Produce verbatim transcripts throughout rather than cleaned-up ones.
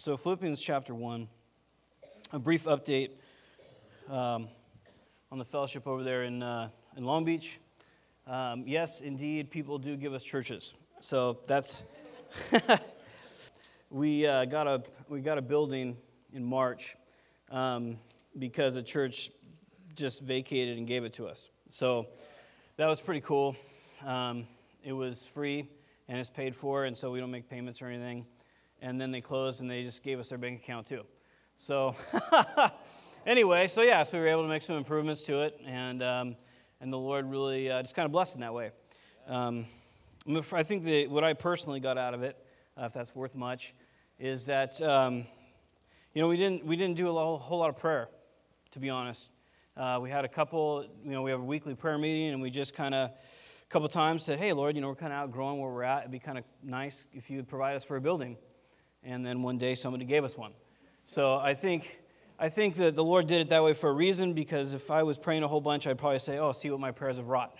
So Philippians chapter one, a brief update um, on the fellowship over there in uh, in Long Beach. Um, yes, indeed, people do give us churches. So that's we uh, got a we got a building in March um, because a church just vacated and gave it to us. So that was pretty cool. Um, it was free and it's paid for, and so we don't make payments or anything. And then they closed, and they just gave us their bank account, too. So, anyway, so yeah, so we were able to make some improvements to it, and um, and the Lord really uh, just kind of blessed in that way. Um, I think that what I personally got out of it, uh, if that's worth much, is that, um, you know, we didn't we didn't do a whole, whole lot of prayer, to be honest. Uh, we had a couple, you know, we have a weekly prayer meeting, and we just kind of, a couple times said, hey, Lord, you know, we're kind of outgrowing where we're at. It'd be kind of nice if you would provide us for a building. And then one day somebody gave us one. So I think I think that the Lord did it that way for a reason, because if I was praying a whole bunch, I'd probably say, oh, see what my prayers have wrought.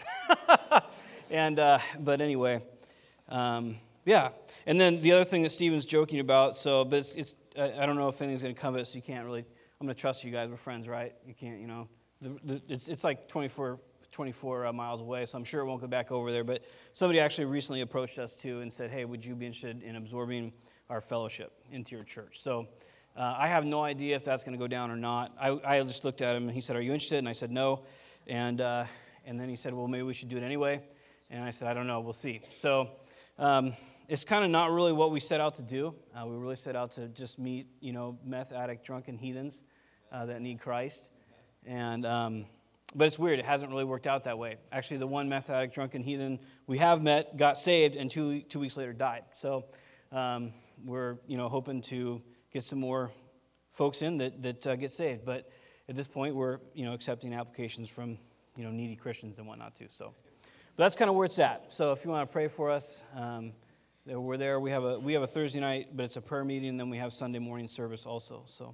and uh, But anyway, um, yeah. And then the other thing that Stephen's joking about, so, but it's, it's I don't know if anything's going to come of it, so you can't really, I'm going to trust you guys. We're friends, right? You can't, you know, the, the, it's, it's like twenty-four, twenty-four uh, miles away, so I'm sure it won't go back over there. But somebody actually recently approached us, too, and said, hey, would you be interested in absorbing our fellowship into your church? So uh, I have no idea if that's going to go down or not. I, I just looked at him, and he said, are you interested? And I said, no. And uh, and then he said, well, maybe we should do it anyway. And I said, I don't know. We'll see. So um, it's kind of not really what we set out to do. Uh, we really set out to just meet, you know, meth addict, drunken heathens uh, that need Christ. And um, but it's weird. It hasn't really worked out that way. Actually, the one meth addict, drunken heathen we have met got saved, and two two weeks later died. So um, we're, you know, hoping to get some more folks in that, that uh, get saved. But at this point, we're, you know, accepting applications from, you know, needy Christians and whatnot, too. So but that's kind of where it's at. So if you want to pray for us, um, we're there. We have a we have a Thursday night, but it's a prayer meeting, and then we have Sunday morning service also. So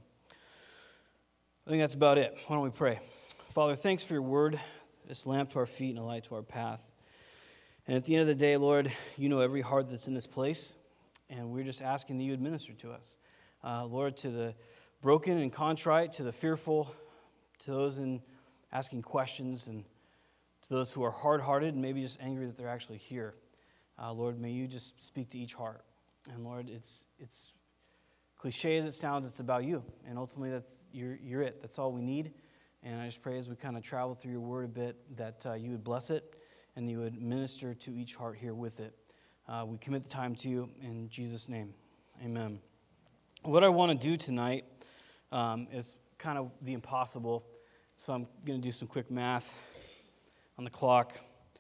I think that's about it. Why don't we pray? Father, thanks for your word. It's a lamp to our feet and a light to our path. And at the end of the day, Lord, you know every heart that's in this place. And we're just asking that you administer to us. Uh, Lord, to the broken and contrite, to the fearful, to those in asking questions, and to those who are hard-hearted and maybe just angry that they're actually here. Uh, Lord, may you just speak to each heart. And Lord, it's it's cliche as it sounds, it's about you. And ultimately, that's you're, you're it. That's all we need. And I just pray as we kind of travel through your word a bit that uh, you would bless it and you would minister to each heart here with it. Uh, we commit the time to you in Jesus' name. Amen. What I want to do tonight um, is kind of the impossible. So I'm going to do some quick math on the clock.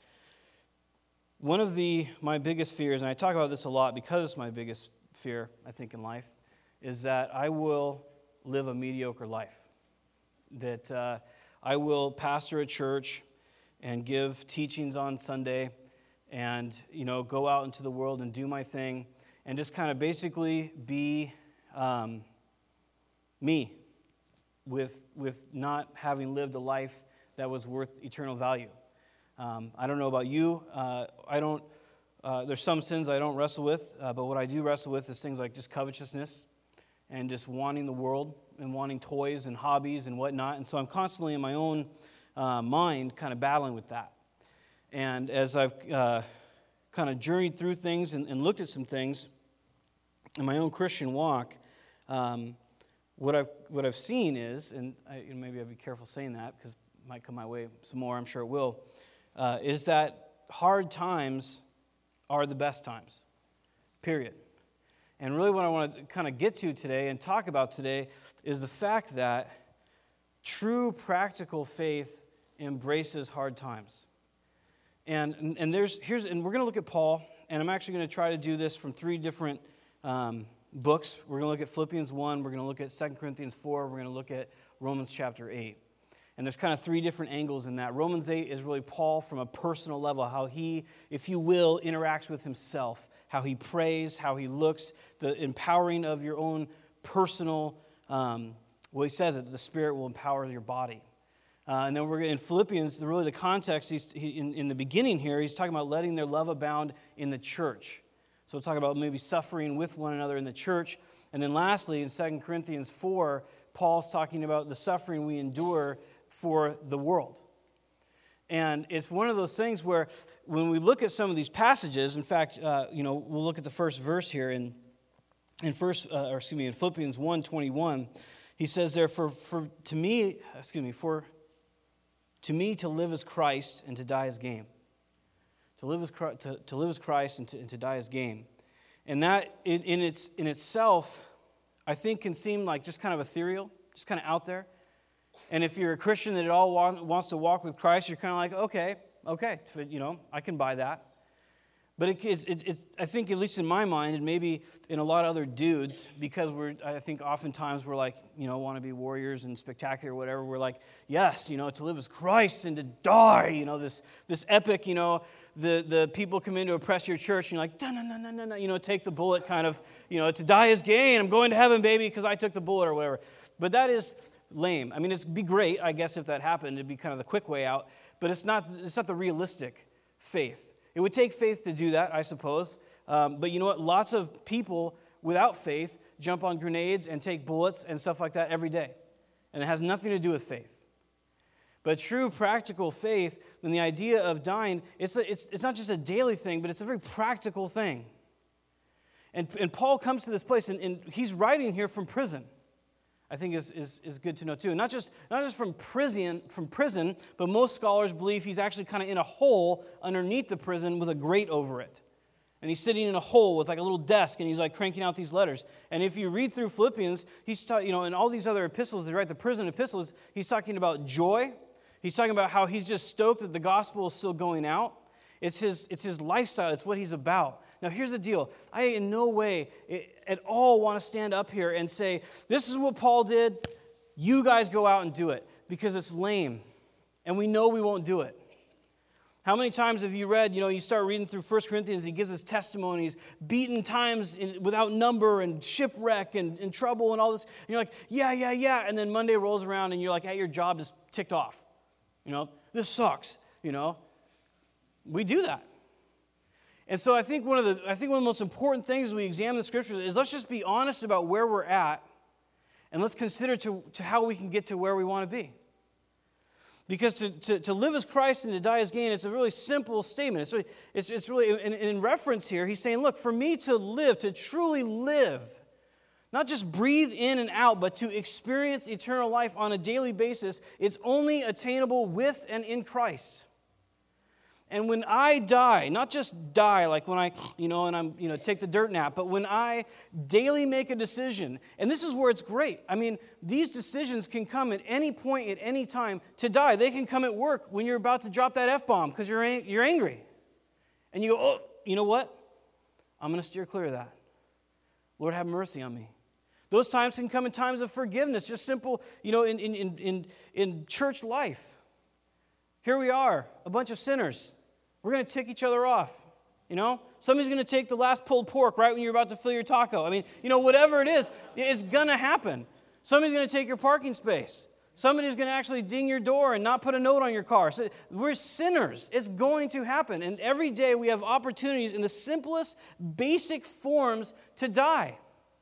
One of the my biggest fears, and I talk about this a lot because it's my biggest fear, I think, in life, is that I will live a mediocre life. That uh, I will pastor a church and give teachings on Sunday and, you know, go out into the world and do my thing and just kind of basically be um, me with with not having lived a life that was worth eternal value. Um, I don't know about you. Uh, I don't. Uh, there's some sins I don't wrestle with, uh, but what I do wrestle with is things like just covetousness and just wanting the world and wanting toys and hobbies and whatnot. And so I'm constantly in my own uh, mind kind of battling with that. And as I've uh, kind of journeyed through things and, and looked at some things in my own Christian walk, um, what I've what I've seen is, and I, maybe I'll be careful saying that because it might come my way some more, I'm sure it will, uh, is that hard times are the best times, period. And really what I want to kind of get to today and talk about today is the fact that true practical faith embraces hard times. And and there's here's and we're going to look at Paul, and I'm actually going to try to do this from three different um, books. We're going to look at Philippians one, we're going to look at Second Corinthians four, we're going to look at Romans chapter eight. And there's kind of three different angles in that. Romans eight is really Paul from a personal level, how he, if you will, interacts with himself, how he prays, how he looks, the empowering of your own personal, um, well, he says it, the Spirit will empower your body. Uh, and then we're in Philippians, really the context, he's, he, in, in the beginning here, he's talking about letting their love abound in the church. So we'll talk about maybe suffering with one another in the church. And then lastly, in Second Corinthians four, Paul's talking about the suffering we endure for the world. And it's one of those things where when we look at some of these passages, in fact, uh, you know, we'll look at the first verse here in in first, uh, or excuse me, in Philippians one twenty-one. He says there, for, for to me, excuse me, for to me to live is Christ and to die is gain. To live is to, to live is Christ and to, and to die is gain. And that in, in its in itself, I think can seem like just kind of ethereal, just kind of out there. And if you're a Christian that at all want, wants to walk with Christ, you're kind of like, okay, okay, you know, I can buy that. But it, it's, it, it's, I think, at least in my mind, and maybe in a lot of other dudes, because we're, I think oftentimes we're like, you know, want to be warriors and spectacular or whatever, we're like, yes, you know, to live as Christ and to die, you know, this this epic, you know, the, the people come in to oppress your church, and you're like, no, no, no, no, no, you know, take the bullet kind of, you know, to die is gain, I'm going to heaven, baby, because I took the bullet or whatever. But that is lame. I mean, it'd be great, I guess, if that happened. It'd be kind of the quick way out, but it's not, it's not the realistic faith. It would take faith to do that, I suppose. Um, but you know what? Lots of people without faith jump on grenades and take bullets and stuff like that every day. And it has nothing to do with faith. But true practical faith, and the idea of dying, it's, a, it's, it's not just a daily thing, but it's a very practical thing. And, and Paul comes to this place, and, and he's writing here from prison. I think is, is, is good to know too. Not just, not just from prison, from prison, but most scholars believe he's actually kind of in a hole underneath the prison with a grate over it. And he's sitting in a hole with like a little desk, and he's like cranking out these letters. And if you read through Philippians, he's ta- you know, and all these other epistles, they write the prison epistles, he's talking about joy. He's talking about how he's just stoked that the gospel is still going out. It's his, it's his lifestyle. It's what he's about. Now, here's the deal. I in no way at all want to stand up here and say, this is what Paul did. You guys go out and do it, because it's lame. And we know we won't do it. How many times have you read, you know, you start reading through First Corinthians, he gives us testimonies, beaten times in, without number and shipwreck and, and trouble and all this. And you're like, yeah, yeah, yeah. And then Monday rolls around and you're like, hey, your job is ticked off. You know, this sucks, you know. We do that. And so I think one of the I think one of the most important things as we examine the scriptures is let's just be honest about where we're at, and let's consider to, to how we can get to where we want to be. Because to, to, to live as Christ and to die as gain, it's a really simple statement. It's really, it's, it's really in, in reference here, he's saying, look, for me to live, to truly live, not just breathe in and out, but to experience eternal life on a daily basis, it's only attainable with and in Christ. And when I die, not just die like when I, you know, and I'm, you know, take the dirt nap, but when I daily make a decision, and this is where it's great. I mean, these decisions can come at any point, at any time to die. They can come at work when you're about to drop that F-bomb because you're, you're angry. And you go, oh, you know what? I'm going to steer clear of that. Lord, have mercy on me. Those times can come in times of forgiveness, just simple, you know, in, in, in, in church life. Here we are, a bunch of sinners. We're going to tick each other off, you know? Somebody's going to take the last pulled pork right when you're about to fill your taco. I mean, you know, whatever it is, it's going to happen. Somebody's going to take your parking space. Somebody's going to actually ding your door and not put a note on your car. So we're sinners. It's going to happen. And every day we have opportunities in the simplest, basic forms to die.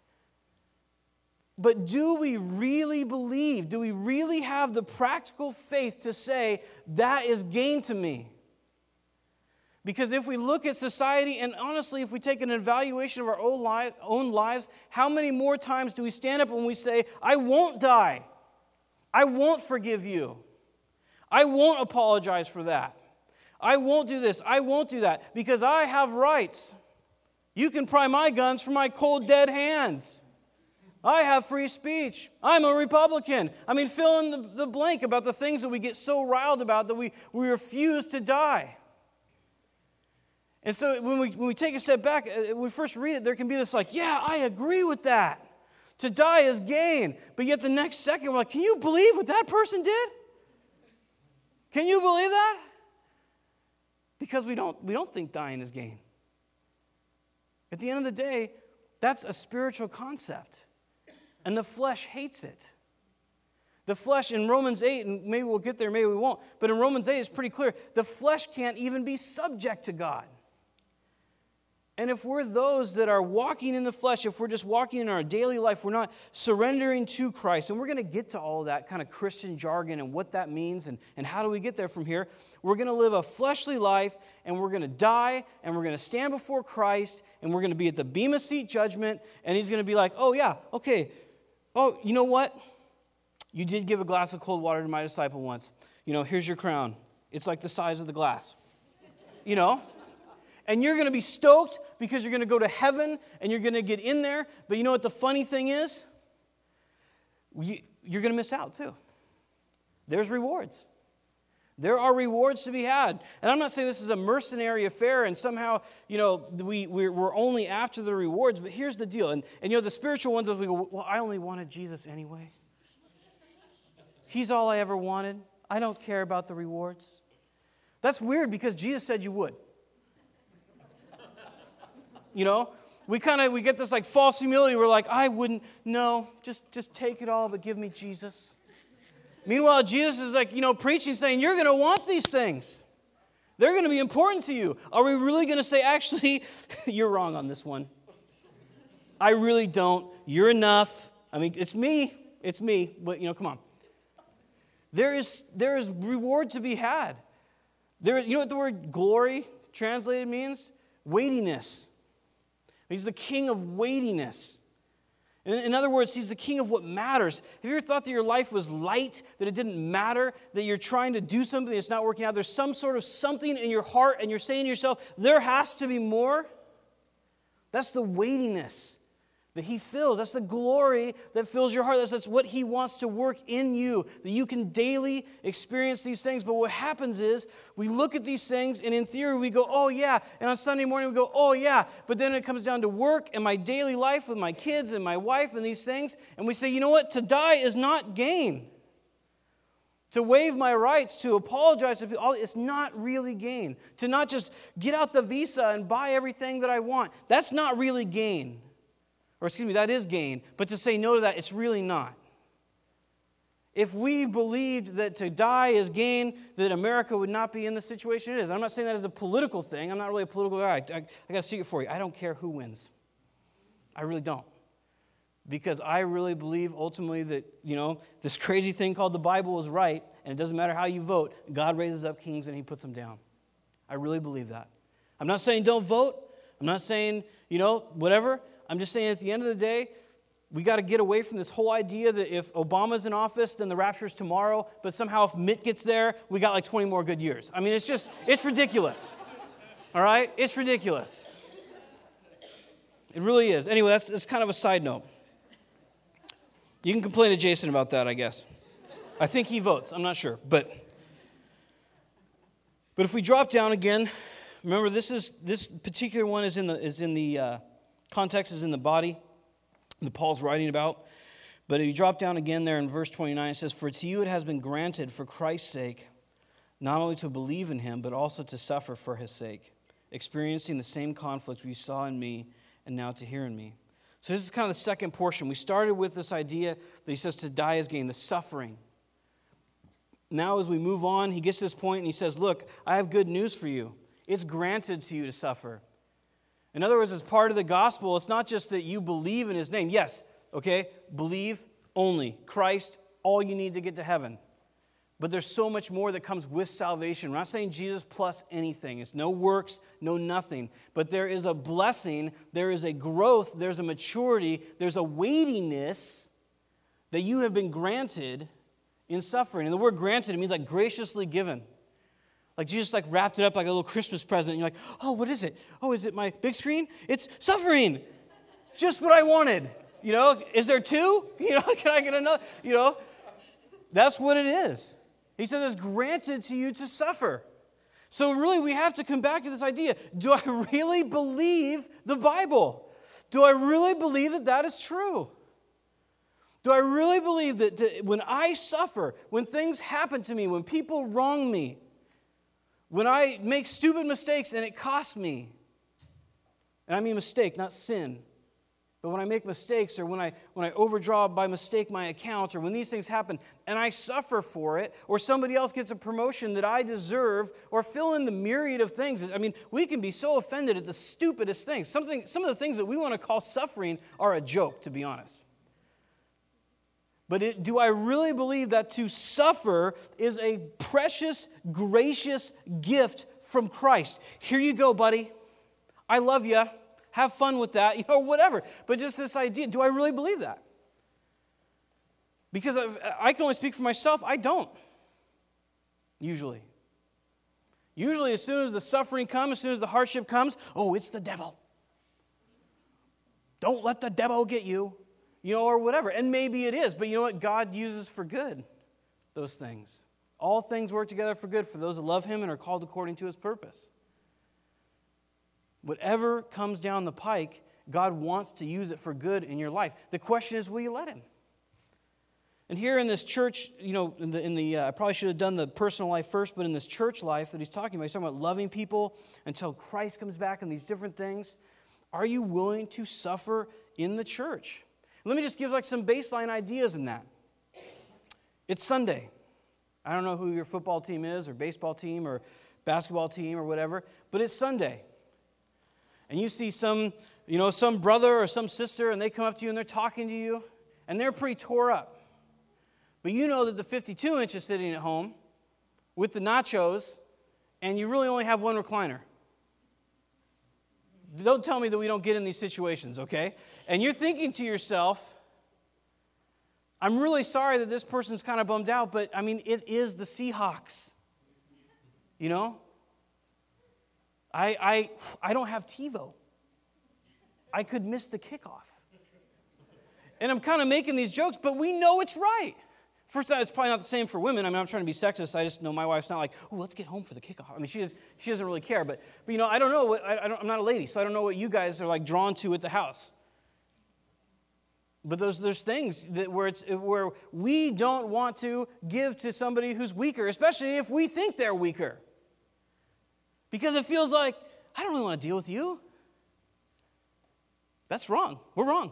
But do we really believe, do we really have the practical faith to say, that is gain to me? Because if we look at society, and honestly, if we take an evaluation of our own, li- own lives, how many more times do we stand up when we say, I won't die. I won't forgive you. I won't apologize for that. I won't do this. I won't do that. Because I have rights. You can pry my guns from my cold, dead hands. I have free speech. I'm a Republican. I mean, fill in the, the blank about the things that we get so riled about that we, we refuse to die. And so when we, when we take a step back, when we first read it, there can be this like, yeah, I agree with that. To die is gain. But yet the next second, we're like, can you believe what that person did? Can you believe that? Because we don't, we don't think dying is gain. At the end of the day, that's a spiritual concept. And the flesh hates it. The flesh in Romans eight, and maybe we'll get there, maybe we won't, but in Romans eight it's pretty clear, the flesh can't even be subject to God. And if we're those that are walking in the flesh, if we're just walking in our daily life, we're not surrendering to Christ, and we're going to get to all of that kind of Christian jargon and what that means and, and how do we get there from here. We're going to live a fleshly life, and we're going to die, and we're going to stand before Christ, and we're going to be at the Bema Seat judgment, and he's going to be like, oh yeah, okay, oh, you know what? You did give a glass of cold water to my disciple once. You know, here's your crown. It's like the size of the glass. You know? And you're going to be stoked because you're going to go to heaven and you're going to get in there. But you know what the funny thing is? You're going to miss out too. There's rewards. There are rewards to be had. And I'm not saying this is a mercenary affair and somehow, you know, we, we're, we're only after the rewards. But here's the deal. And, and you know, the spiritual ones, we go, well, I only wanted Jesus anyway. He's all I ever wanted. I don't care about the rewards. That's weird because Jesus said you would. You know, we kind of, we get this like false humility. We're like, I wouldn't, no, just, just take it all, but give me Jesus. Meanwhile, Jesus is like, you know, preaching, saying, you're going to want these things. They're going to be important to you. Are we really going to say, actually, you're wrong on this one? I really don't. You're enough. I mean, it's me. It's me. But, you know, come on. There is, there is reward to be had. There, you know what the word glory translated means? Weightiness. He's the king of weightiness. In, in other words, he's the king of what matters. Have you ever thought that your life was light, that it didn't matter, that you're trying to do something that's not working out? There's some sort of something in your heart, and you're saying to yourself, there has to be more. That's the weightiness that he fills. That's the glory that fills your heart. That's, that's what he wants to work in you, that you can daily experience these things. But what happens is we look at these things, and in theory we go, oh yeah. And on Sunday morning we go, oh yeah. But then it comes down to work and my daily life with my kids and my wife and these things. And we say, you know what? To die is not gain. To waive my rights, to apologize to people, it's not really gain. To not just get out the visa and buy everything that I want, that's not really gain. Or excuse me, that is gain. But to say no to that, it's really not. If we believed that to die is gain, that America would not be in the situation it is. I'm not saying that as a political thing. I'm not really a political guy. I, I, I got a secret for you. I don't care who wins. I really don't. Because I really believe ultimately that, you know, this crazy thing called the Bible is right, and it doesn't matter how you vote, God raises up kings and he puts them down. I really believe that. I'm not saying don't vote. I'm not saying, you know, whatever. I'm just saying at the end of the day, we got to get away from this whole idea that if Obama's in office, then the rapture's tomorrow, but somehow if Mitt gets there, we got like twenty more good years. I mean, it's just, it's ridiculous. All right? It's ridiculous. It really is. Anyway, that's, that's kind of a side note. You can complain to Jason about that, I guess. I think he votes. I'm not sure. But, but if we drop down again, remember this is this particular one is in the is in the uh, context is in the body that Paul's writing about. But if you drop down again there in verse twenty-nine, it says, "For to you it has been granted for Christ's sake, not only to believe in him, but also to suffer for his sake, experiencing the same conflict we saw in me and now to hear in me." So this is kind of the second portion. We started with this idea that he says to die is gain, the suffering. Now as we move on, he gets to this point and he says, look, I have good news for you. It's granted to you to suffer. In other words, as part of the gospel, it's not just that you believe in his name. Yes, okay, believe only. Christ, all you need to get to heaven. But there's so much more that comes with salvation. We're not saying Jesus plus anything. It's no works, no nothing. But there is a blessing, there is a growth, there's a maturity, there's a weightiness that you have been granted in suffering. And the word granted, it means like graciously given. Like Jesus like wrapped it up like a little Christmas present. And you're like, oh, what is it? Oh, is it my big screen? It's suffering. Just what I wanted. You know, is there two? You know, can I get another? You know, that's what it is. He says it's granted to you to suffer. So really we have to come back to this idea. Do I really believe the Bible? Do I really believe that that is true? Do I really believe that, that when I suffer, when things happen to me, when people wrong me, when I make stupid mistakes and it costs me, and I mean mistake, not sin, But when I make mistakes, or when I when I overdraw by mistake my account, or when these things happen and I suffer for it, or somebody else gets a promotion that I deserve, or fill in the myriad of things. I mean, we can be so offended at the stupidest things. Something, some of the things that we want to call suffering are a joke, to be honest. But it, do I really believe that to suffer is a precious, gracious gift from Christ? Here you go, buddy. I love you. Have fun with that, you know, whatever. But just this idea, do I really believe that? Because I've, I can only speak for myself. I don't. Usually. Usually as soon as the suffering comes, as soon as the hardship comes, oh, it's the devil. Don't let the devil get you, you know, or whatever. And maybe it is, but you know what? God uses for good those things. All things work together for good for those that love Him and are called according to His purpose. Whatever comes down the pike, God wants to use it for good in your life. The question is, will you let Him? And here in this church, you know, in the, in the uh, I probably should have done the personal life first, but in this church life that he's talking about, he's talking about loving people until Christ comes back and these different things. Are you willing to suffer in the church? Let me just give like some baseline ideas in that. It's Sunday. I don't know who your football team is, or baseball team, or basketball team, or whatever, but it's Sunday. And you see some, you know, some brother or some sister, and they come up to you and they're talking to you, and they're pretty tore up. But you know that the fifty-two inch is sitting at home with the nachos, and you really only have one recliner. Don't tell me that we don't get in these situations, okay? And you're thinking to yourself, I'm really sorry that this person's kind of bummed out, but I mean, it is the Seahawks. You know? I, I, I don't have TiVo. I could miss the kickoff. And I'm kind of making these jokes, but we know it's right. First of all, it's probably not the same for women. I mean, I'm trying to be sexist. I just know my wife's not like, oh, let's get home for the kickoff. I mean, she, is, she doesn't really care. But, but, you know, I don't know. What, I, I don't, I'm not a lady, so I don't know what you guys are, like, drawn to at the house. But those, there's things that where, it's, where we don't want to give to somebody who's weaker, especially if we think they're weaker. Because it feels like, I don't really want to deal with you. That's wrong. We're wrong.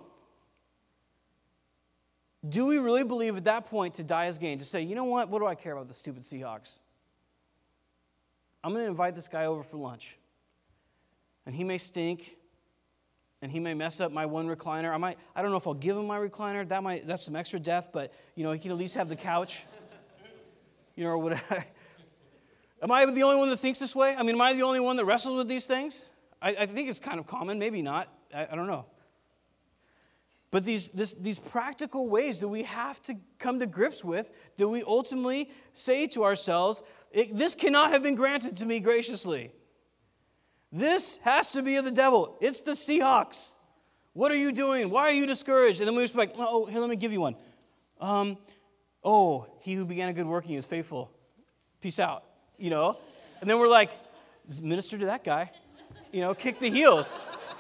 Do we really believe at that point to die as gain? To say, you know what? What do I care about the stupid Seahawks? I'm going to invite this guy over for lunch. And he may stink. And he may mess up my one recliner. I might, I don't know if I'll give him my recliner. That might, that's some extra death. But, you know, he can at least have the couch. You know, or whatever. Am I the only one that thinks this way? I mean, am I the only one that wrestles with these things? I, I think it's kind of common. Maybe not. I, I don't know. But these, this, these practical ways that we have to come to grips with, that we ultimately say to ourselves, this cannot have been granted to me graciously. This has to be of the devil. It's the Seahawks. What are you doing? Why are you discouraged? And then we just be like, oh, here, let me give you one. Um, oh, he who began a good work in you is faithful. Peace out. You know? And then we're like, minister to that guy. You know, kick the heels.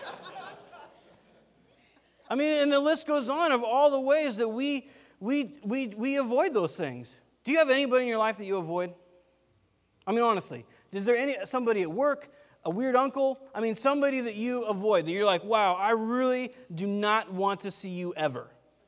I mean, and the list goes on of all the ways that we we we we avoid those things. Do you have anybody in your life that you avoid? I mean, honestly, is there any somebody at work, a weird uncle? I mean, somebody that you avoid, that you're like, wow, I really do not want to see you ever.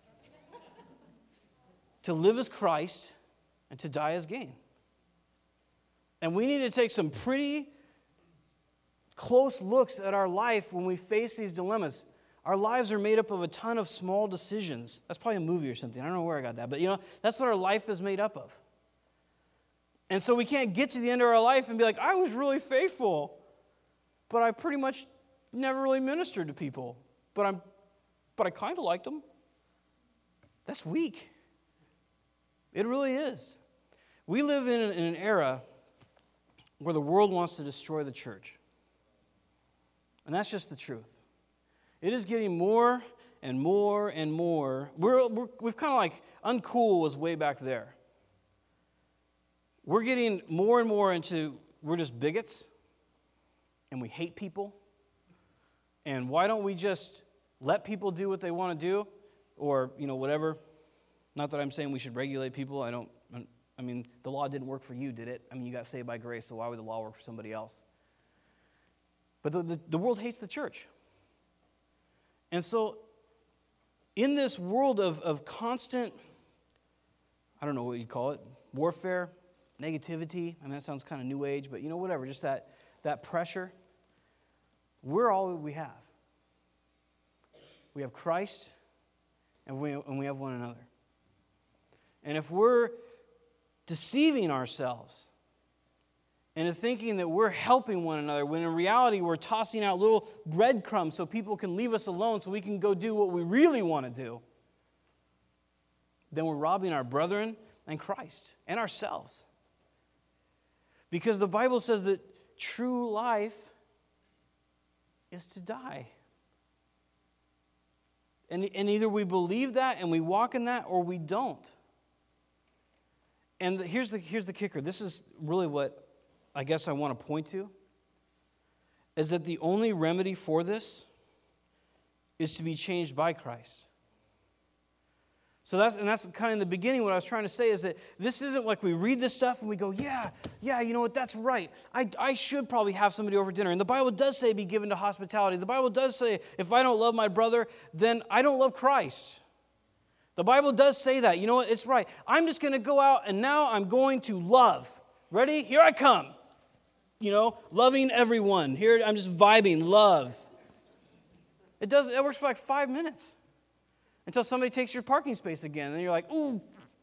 To live as Christ and to die as gain. And we need to take some pretty close looks at our life when we face these dilemmas. Our lives are made up of a ton of small decisions. That's probably a movie or something. I don't know where I got that. But, you know, that's what our life is made up of. And so we can't get to the end of our life and be like, I was really faithful, but I pretty much never really ministered to people. But I'm, but I kind of liked them. That's weak. It really is. We live in an, in an era where the world wants to destroy the church. And that's just the truth. It is getting more and more and more. We're, we're, we've kind of like, uncool was way back there. We're getting more and more into, we're just bigots, and we hate people. And why don't we just let people do what they want to do? Or, you know, whatever. Not that I'm saying we should regulate people. I don't, I mean, the law didn't work for you, did it? I mean, you got saved by grace, so why would the law work for somebody else? But the, the, the world hates the church. And so in this world of, of constant, I don't know what you'd call it, warfare, negativity, I mean, that sounds kind of new age, but you know, whatever, just that, that pressure, we're all we have. We have Christ, and we, and we have one another. And if we're deceiving ourselves into thinking that we're helping one another, when in reality we're tossing out little breadcrumbs so people can leave us alone so we can go do what we really want to do, then we're robbing our brethren and Christ and ourselves. Because the Bible says that true life is to die. And, and either we believe that and we walk in that, or we don't. And the, here's the here's the kicker. This is really what I guess I want to point to, is that the only remedy for this is to be changed by Christ. So that's, and that's kind of in the beginning what I was trying to say, is that this isn't like we read this stuff and we go, yeah, yeah, you know what, that's right. I, I should probably have somebody over dinner. And the Bible does say be given to hospitality. The Bible does say if I don't love my brother, then I don't love Christ. The Bible does say that. You know what, it's right. I'm just going to go out and now I'm going to love. Ready? Here I come. You know, loving everyone. Here I'm just vibing, love. It does. It works for like five minutes. Until somebody takes your parking space again. And you're like, ooh.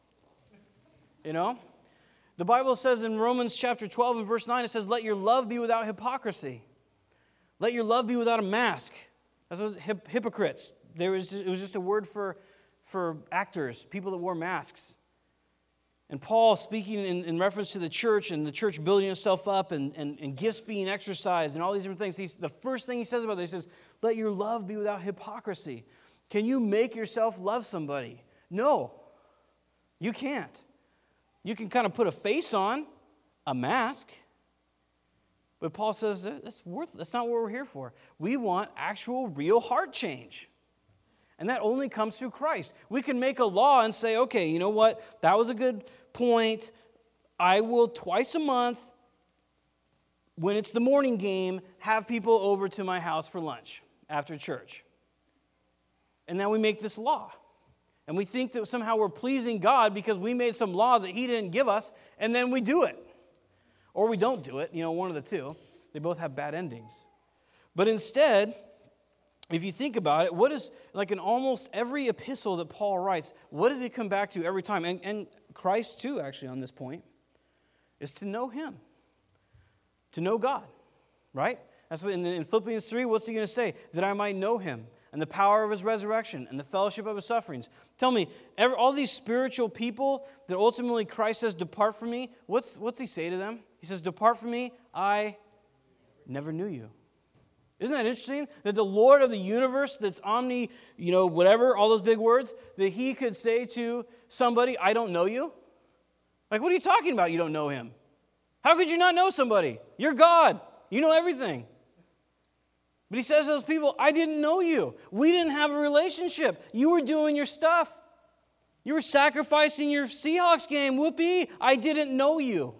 You know? The Bible says in Romans chapter twelve and verse nine, it says, let your love be without hypocrisy. Let your love be without a mask. That's what hip- hypocrites. There was, it was just a word for, for actors, people that wore masks. And Paul, speaking in, in reference to the church and the church building itself up and, and, and gifts being exercised and all these different things, he's, the first thing he says about this is, let your love be without hypocrisy. Can you make yourself love somebody? No, you can't. You can kind of put a face on, a mask, but Paul says that's worth. That's not what we're here for. We want actual, real heart change, and that only comes through Christ. We can make a law and say, okay, you know what? That was a good point. I will twice a month, when it's the morning game, have people over to my house for lunch after church. And then we make this law. And we think that somehow we're pleasing God because we made some law that He didn't give us, and then we do it. Or we don't do it, you know, one of the two. They both have bad endings. But instead, if you think about it, what is, like in almost every epistle that Paul writes, what does he come back to every time? And, and Christ too, actually, on this point, is to know Him. To know God, right? That's what in, in Philippians three, what's he going to say? That I might know Him, and the power of His resurrection, and the fellowship of His sufferings. Tell me, every, all these spiritual people that ultimately Christ says, depart from me, what's, what's He say to them? He says, depart from me, I never knew you. Isn't that interesting? That the Lord of the universe, that's omni, you know, whatever, all those big words, that He could say to somebody, I don't know you? Like, what are you talking about, you don't know Him? How could you not know somebody? You're God. You know everything. But He says to those people, I didn't know you. We didn't have a relationship. You were doing your stuff. You were sacrificing your Seahawks game. Whoopee, I didn't know you.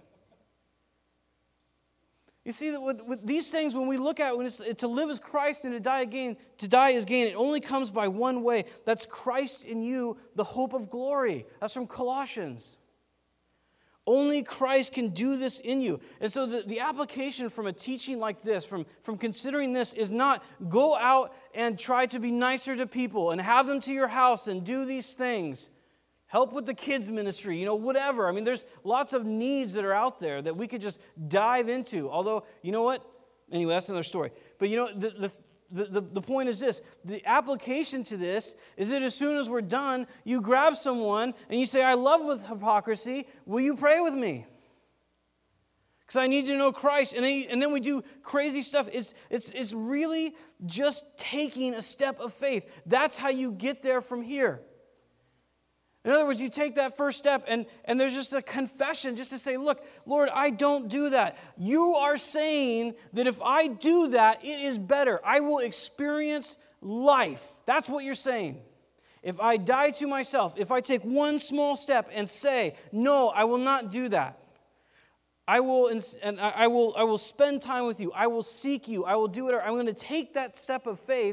You see, that with, with these things, when we look at when it's, to live as Christ and to die again, to die is gain, it only comes by one way. That's Christ in you, the hope of glory. That's from Colossians. Only Christ can do this in you. And so the, the application from a teaching like this, from, from considering this, is not go out and try to be nicer to people and have them to your house and do these things. Help with the kids' ministry, you know, whatever. I mean, there's lots of needs that are out there that we could just dive into. Although, you know what? Anyway, that's another story. But, you know, the, the The, the, the point is this. The application to this is that as soon as we're done, you grab someone and you say, I love with hypocrisy. Will you pray with me? Because I need to know Christ. And then, and then we do crazy stuff. It's, it's, it's really just taking a step of faith. That's how you get there from here. In other words, you take that first step and, and there's just a confession just to say, look, Lord, I don't do that. You are saying that if I do that, it is better. I will experience life. That's what you're saying. If I die to myself, if I take one small step and say, no, I will not do that. I will, and I will, I will spend time with you. I will seek you. I will do whatever. I'm going to take that step of faith.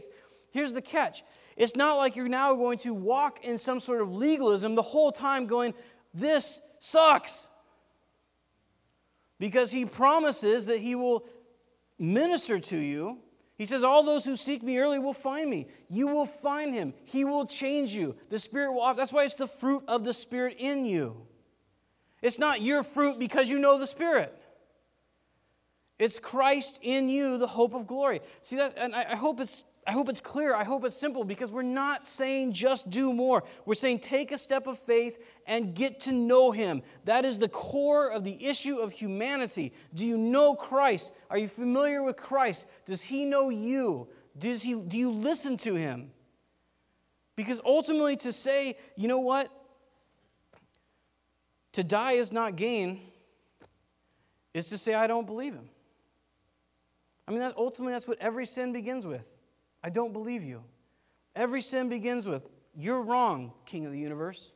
here's the catch. It's not like you're now going to walk in some sort of legalism the whole time going, this sucks. Because he promises that he will minister to you. He says, all those who seek me early will find me. You will find him. He will change you. The Spirit will, that's why it's the fruit of the Spirit in you. It's not your fruit because you know the Spirit. It's Christ in you, the hope of glory. See that, and I hope it's I hope it's clear. I hope it's simple, because we're not saying just do more. We're saying take a step of faith and get to know him. That is the core of the issue of humanity. Do you know Christ? Are you familiar with Christ? Does he know you? Does he, do you listen to him? Because ultimately to say, you know what? To die is not gain, is to say I don't believe him. I mean, that, ultimately that's what every sin begins with. I don't believe you. Every sin begins with, you're wrong, King of the universe.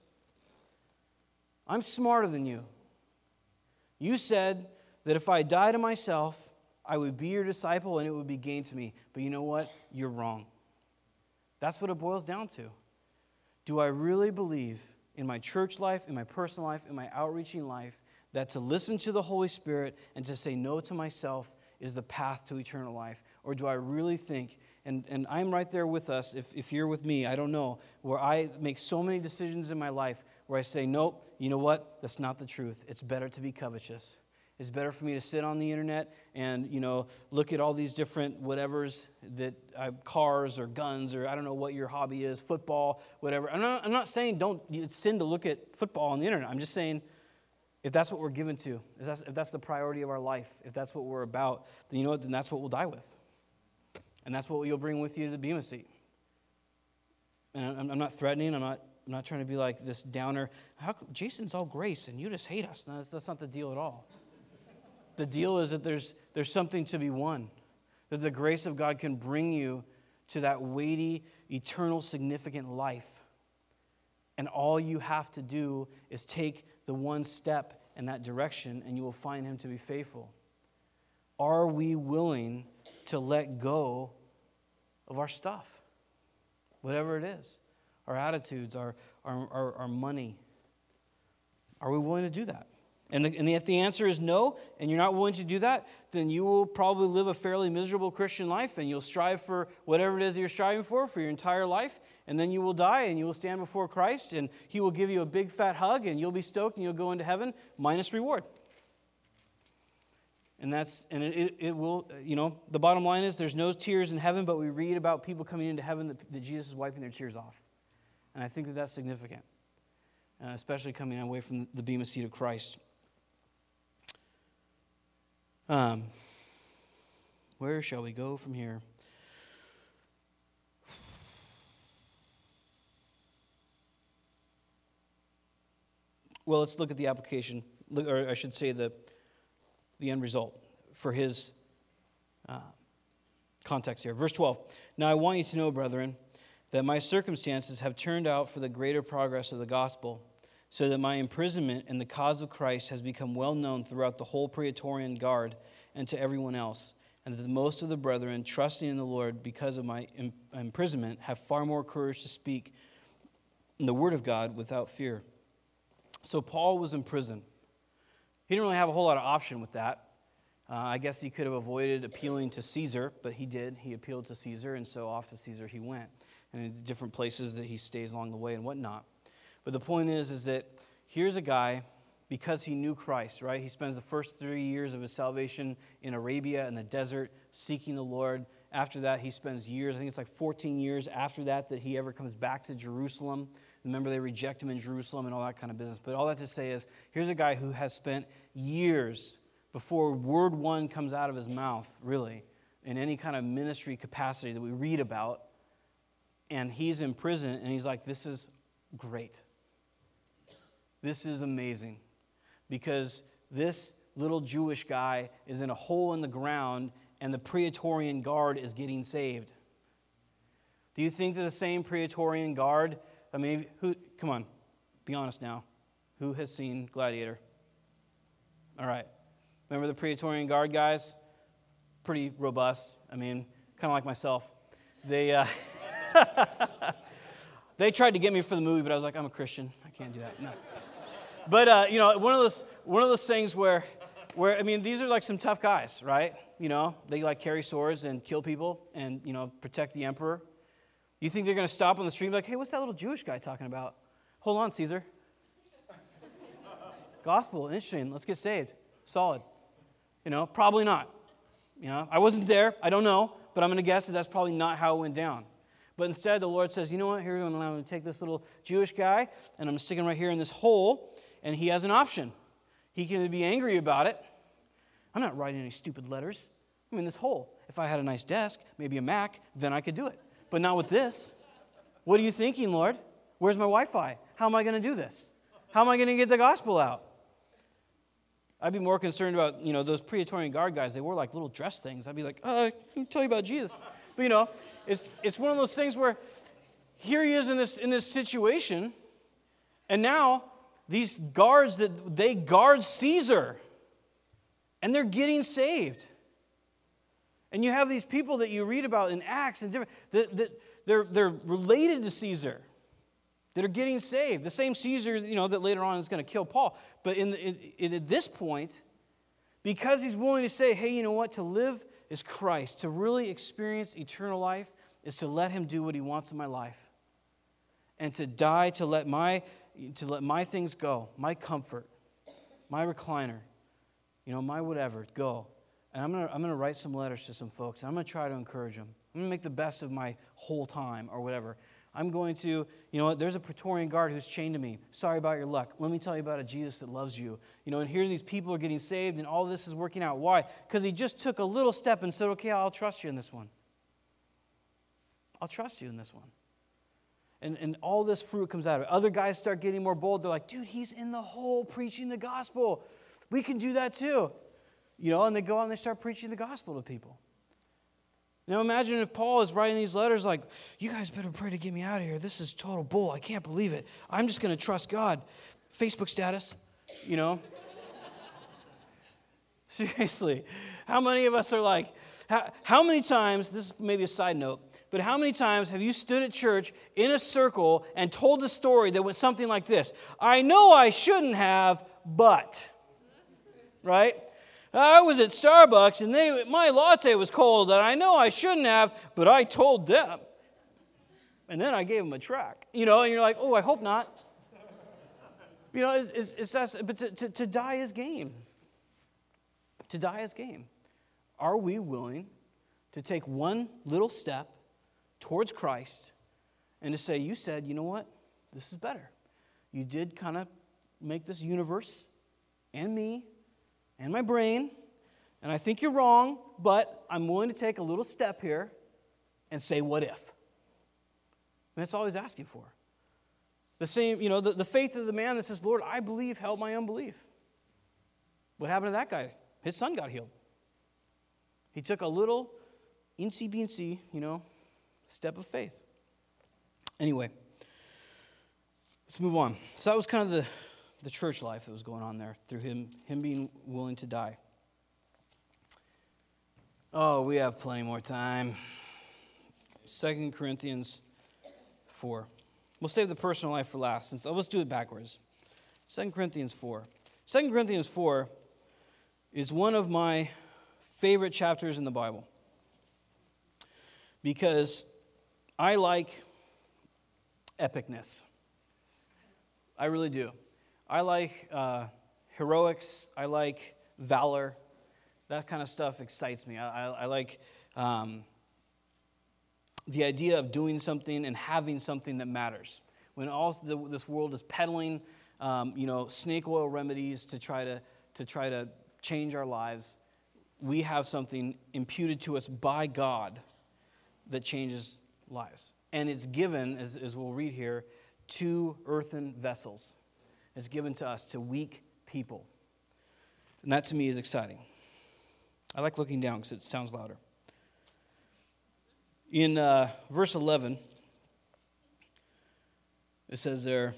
I'm smarter than you. You said that if I die to myself, I would be your disciple and it would be gain to me. But you know what? You're wrong. That's what it boils down to. Do I really believe in my church life, in my personal life, in my outreaching life, that to listen to the Holy Spirit and to say no to myself is the path to eternal life? Or do I really think, and, and I'm right there with us, if, if you're with me, I don't know, where I make so many decisions in my life where I say, nope, you know what? That's not the truth. It's better to be covetous. It's better for me to sit on the internet and, you know, look at all these different whatevers, that uh, cars or guns or I don't know what your hobby is, football, whatever. I'm not, I'm not saying don't, it's sin to look at football on the internet. I'm just saying, if that's what we're given to, if that's, if that's the priority of our life, if that's what we're about, then you know what? Then that's what we'll die with. And that's what you'll bring with you to the Bema seat. And I'm, I'm not threatening. I'm not, I'm not trying to be like this downer. How come Jason's all grace and you just hate us? No, that's, that's not the deal at all. The deal is that there's, there's something to be won. That the grace of God can bring you to that weighty, eternal, significant life. And all you have to do is take the one step in that direction and you will find him to be faithful. Are we willing to let go of our stuff? Whatever it is. Our attitudes, our, our, our, our money. Are we willing to do that? And, the, and if the answer is no, and you're not willing to do that, then you will probably live a fairly miserable Christian life, and you'll strive for whatever it is that you're striving for for your entire life, and then you will die, and you will stand before Christ, and he will give you a big fat hug, and you'll be stoked, and you'll go into heaven, minus reward. And that's, and it, it will, you know, the bottom line is there's no tears in heaven, but we read about people coming into heaven that, that Jesus is wiping their tears off. And I think that that's significant, uh, especially coming away from the Bema seat of Christ. Um, where shall we go from here? Well, let's look at the application, or I should say the, the end result for his uh, context here. Verse twelve. Now I want you to know, brethren, that my circumstances have turned out for the greater progress of the gospel, so that my imprisonment in the cause of Christ has become well known throughout the whole Praetorian Guard and to everyone else, and that most of the brethren, trusting in the Lord because of my imprisonment, have far more courage to speak the word of God without fear. So Paul was in prison. He didn't really have a whole lot of option with that. Uh, I guess he could have avoided appealing to Caesar, but he did. He appealed to Caesar, and so off to Caesar he went, and in different places that he stays along the way and whatnot. But the point is, is that here's a guy, because he knew Christ, right? He spends the first three years of his salvation in Arabia in the desert, seeking the Lord. After that, he spends years, I think it's like fourteen years after that, that he ever comes back to Jerusalem. Remember, they reject him in Jerusalem and all that kind of business. But all that to say is, here's a guy who has spent years before word one comes out of his mouth, really, in any kind of ministry capacity that we read about. And he's in prison, and he's like, this is great. This is amazing, because this little Jewish guy is in a hole in the ground and the Praetorian Guard is getting saved. Do you think that the same Praetorian Guard, I mean, who? Come on, be honest now. Who has seen Gladiator? All right. Remember the Praetorian Guard guys? Pretty robust. I mean, kind of like myself. They... Uh, They tried to get me for the movie, but I was like, I'm a Christian. I can't do that. No. But, uh, you know, one of those one of those things where, where, I mean, these are like some tough guys, right? You know, they like carry swords and kill people and, you know, protect the emperor. You think they're going to stop on the street and be like, hey, what's that little Jewish guy talking about? Hold on, Caesar. Gospel, interesting. Let's get saved. Solid. You know, probably not. You know, I wasn't there. I don't know. But I'm going to guess that that's probably not how it went down. But instead, the Lord says, you know what? Here, I'm going to take this little Jewish guy, and I'm going to stick him right here in this hole, and he has an option. He can be angry about it. I'm not writing any stupid letters. I'm in this hole. If I had a nice desk, maybe a Mac, then I could do it. But not with this. What are you thinking, Lord? Where's my Wi-Fi? How am I going to do this? How am I going to get the gospel out? I'd be more concerned about, you know, those Praetorian Guard guys. They wore like little dress things. I'd be like, oh, I can tell you about Jesus. But, you know, it's it's one of those things where here he is in this in this situation, and now these guards, that they guard Caesar, and they're getting saved. And you have these people that you read about in Acts and different that, that they're they're related to Caesar, that are getting saved. The same Caesar, you know, that later on is going to kill Paul. But in, in, in at this point, because he's willing to say, hey, you know what, to live is Christ. To really experience eternal life is to let him do what he wants in my life. And to die to let my to let my things go, my comfort, my recliner, you know, my whatever, go. And I'm gonna I'm gonna write some letters to some folks. And I'm gonna try to encourage them. I'm gonna make the best of my whole time or whatever. I'm going to, you know what, there's a Praetorian Guard who's chained to me. Sorry about your luck. Let me tell you about a Jesus that loves you. You know, and here these people are getting saved and all this is working out. Why? Because he just took a little step and said, okay, I'll trust you in this one. I'll trust you in this one. And, and all this fruit comes out of it. Other guys start getting more bold. They're like, dude, he's in the hole preaching the gospel. We can do that too. You know, and they go out and they start preaching the gospel to people. Now imagine if Paul is writing these letters like, you guys better pray to get me out of here. This is total bull. I can't believe it. I'm just going to trust God. Facebook status, you know. Seriously, how many of us are like, how, how many times, this is maybe a side note, but how many times have you stood at church in a circle and told a story that went something like this? I know I shouldn't have, but, right? I was at Starbucks and they my latte was cold and I know I shouldn't have, but I told them. And then I gave them a track. You know, and you're like, oh, I hope not. You know, it's, it's, it's that's, but to, to, to die is game. To die is game. Are we willing to take one little step towards Christ and to say, you said, you know what, this is better. You did kind of make this universe and me and my brain, and I think you're wrong, but I'm willing to take a little step here and say, what if? And that's all he's asking for. The same, you know, the, the faith of the man that says, Lord, I believe, help my unbelief. What happened to that guy? His son got healed. He took a little incy-beansy, you know, step of faith. Anyway, let's move on. So that was kind of the the church life that was going on there through him, him being willing to die. Oh, we have plenty more time. Second Corinthians four. We'll save the personal life for last. Since, let's do it backwards. Second Corinthians four. Second Corinthians four is one of my favorite chapters in the Bible because I like epicness. I really do. I like uh, heroics. I like valor. That kind of stuff excites me. I, I, I like um, the idea of doing something and having something that matters. When all the, this world is peddling, um, you know, snake oil remedies to try to to try to change our lives, we have something imputed to us by God that changes lives, and it's given, as, as we'll read here, to earthen vessels. It's given to us, to weak people. And that to me is exciting. I like looking down because it sounds louder. In uh, verse eleven, it says there,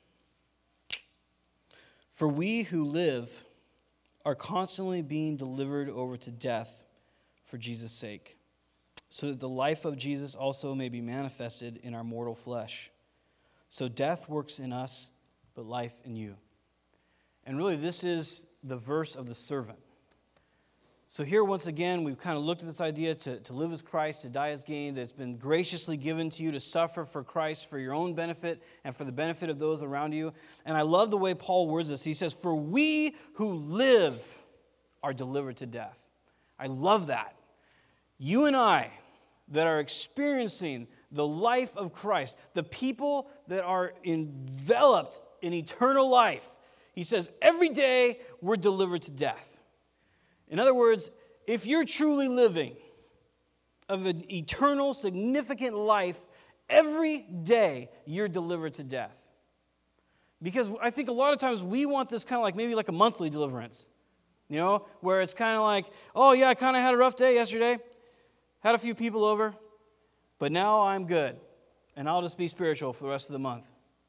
for we who live are constantly being delivered over to death for Jesus' sake, so that the life of Jesus also may be manifested in our mortal flesh. So death works in us, but life in you. And really, this is the verse of the servant. So here, once again, we've kind of looked at this idea to, to live as Christ, to die as gain, that's been graciously given to you to suffer for Christ, for your own benefit and for the benefit of those around you. And I love the way Paul words this. He says, for we who live are delivered to death. I love that. You and I that are experiencing the life of Christ, the people that are enveloped in eternal life, he says, every day we're delivered to death. In other words, if you're truly living of an eternal, significant life, every day you're delivered to death. Because I think a lot of times we want this kind of like maybe like a monthly deliverance, you know, where it's kind of like, oh yeah, I kind of had a rough day yesterday, had a few people over, but now I'm good, and I'll just be spiritual for the rest of the month.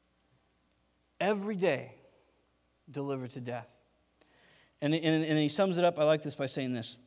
Every day delivered to death. And, and, and he sums it up, I like this, by saying this.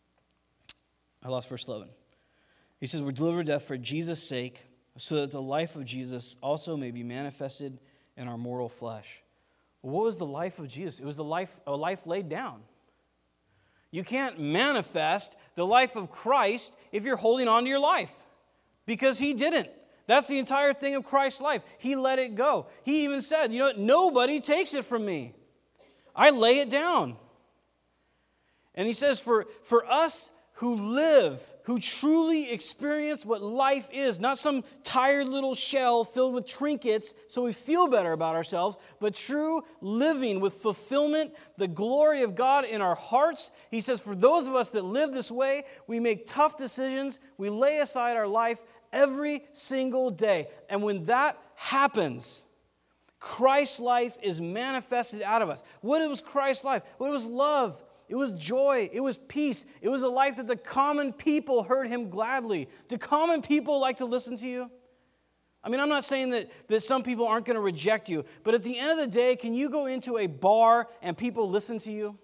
I lost verse eleven. He says, we're delivered to death for Jesus' sake, so that the life of Jesus also may be manifested in our mortal flesh. Well, what was the life of Jesus? It was the life, a life laid down. You can't manifest the life of Christ if you're holding on to your life, because he didn't. That's the entire thing of Christ's life. He let it go. He even said, you know what, nobody takes it from me. I lay it down. And he says, for, for us who live, who truly experience what life is, not some tired little shell filled with trinkets so we feel better about ourselves, but true living with fulfillment, the glory of God in our hearts. He says, for those of us that live this way, we make tough decisions, we lay aside our life every single day. And when that happens, Christ's life is manifested out of us. What was Christ's life? What was love? It was joy. It was peace. It was a life that the common people heard him gladly. Do common people like to listen to you? I mean, I'm not saying that, that some people aren't going to reject you, but at the end of the day, can you go into a bar and people listen to you?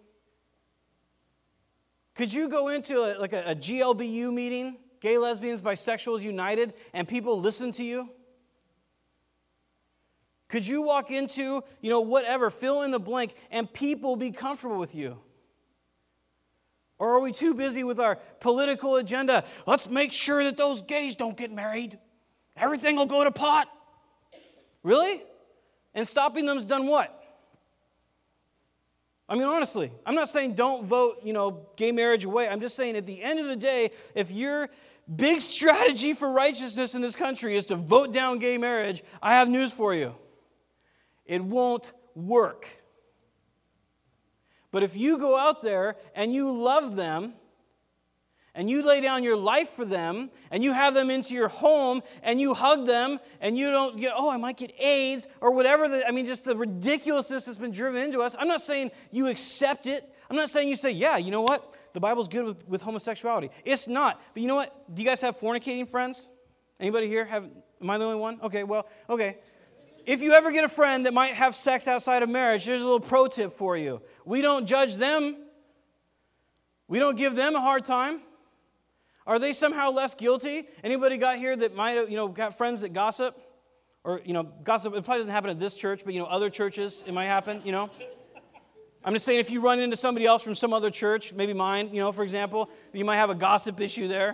Could you go into a, like a, a G L B U meeting, Gay, Lesbians, Bisexuals United, and people listen to you? Could you walk into, you know, whatever, fill in the blank, and people be comfortable with you? Or are we too busy with our political agenda? Let's make sure that those gays don't get married. Everything will go to pot. Really? And stopping them's done what? I mean, honestly, I'm not saying don't vote, you know, gay marriage away. I'm just saying at the end of the day, if your big strategy for righteousness in this country is to vote down gay marriage, I have news for you. It won't work. But if you go out there and you love them, and you lay down your life for them, and you have them into your home, and you hug them, and you don't get, oh, I might get AIDS, or whatever, the, I mean, just the ridiculousness that's been driven into us. I'm not saying you accept it. I'm not saying you say, yeah, you know what? The Bible's good with, with homosexuality. It's not. But you know what? Do you guys have fornicating friends? Anybody here have, am I the only one? Okay, well, okay. If you ever get a friend that might have sex outside of marriage, there's a little pro tip for you. We don't judge them. We don't give them a hard time. Are they somehow less guilty? Anybody got here that might have, you know, got friends that gossip? Or, you know, gossip, it probably doesn't happen at this church, but, you know, other churches, it might happen, you know? I'm just saying if you run into somebody else from some other church, maybe mine, you know, for example, you might have a gossip issue there.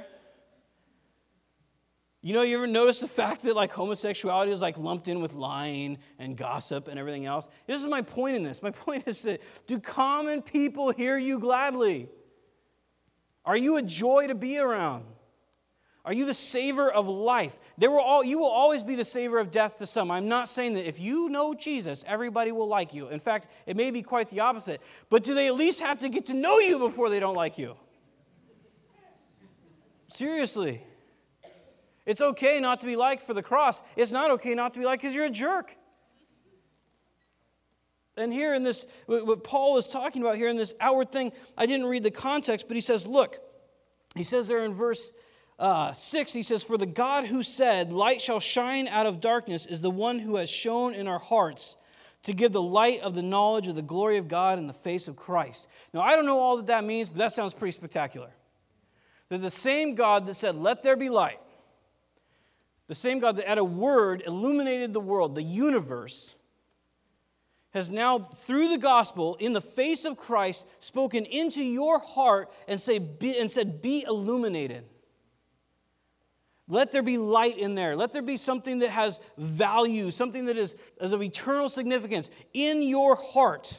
You know, you ever notice the fact that like homosexuality is like lumped in with lying and gossip and everything else? This is my point in this. My point is that do common people hear you gladly? Are you a joy to be around? Are you the savor of life? There will all, you will always be the savor of death to some. I'm not saying that if you know Jesus, everybody will like you. In fact, it may be quite the opposite. But do they at least have to get to know you before they don't like you? Seriously. It's okay not to be liked for the cross. It's not okay not to be liked because you're a jerk. And here in this, what Paul is talking about here in this outward thing, I didn't read the context, but he says, look, he says there in verse uh, six, he says, for the God who said, light shall shine out of darkness is the one who has shone in our hearts to give the light of the knowledge of the glory of God in the face of Christ. Now, I don't know all that that means, but that sounds pretty spectacular. That the same God that said, let there be light, the same God that at a word illuminated the world, the universe, has now, through the gospel, in the face of Christ, spoken into your heart and, say, be, and said, be illuminated. Let there be light in there. Let there be something that has value, something that is, is of eternal significance in your heart.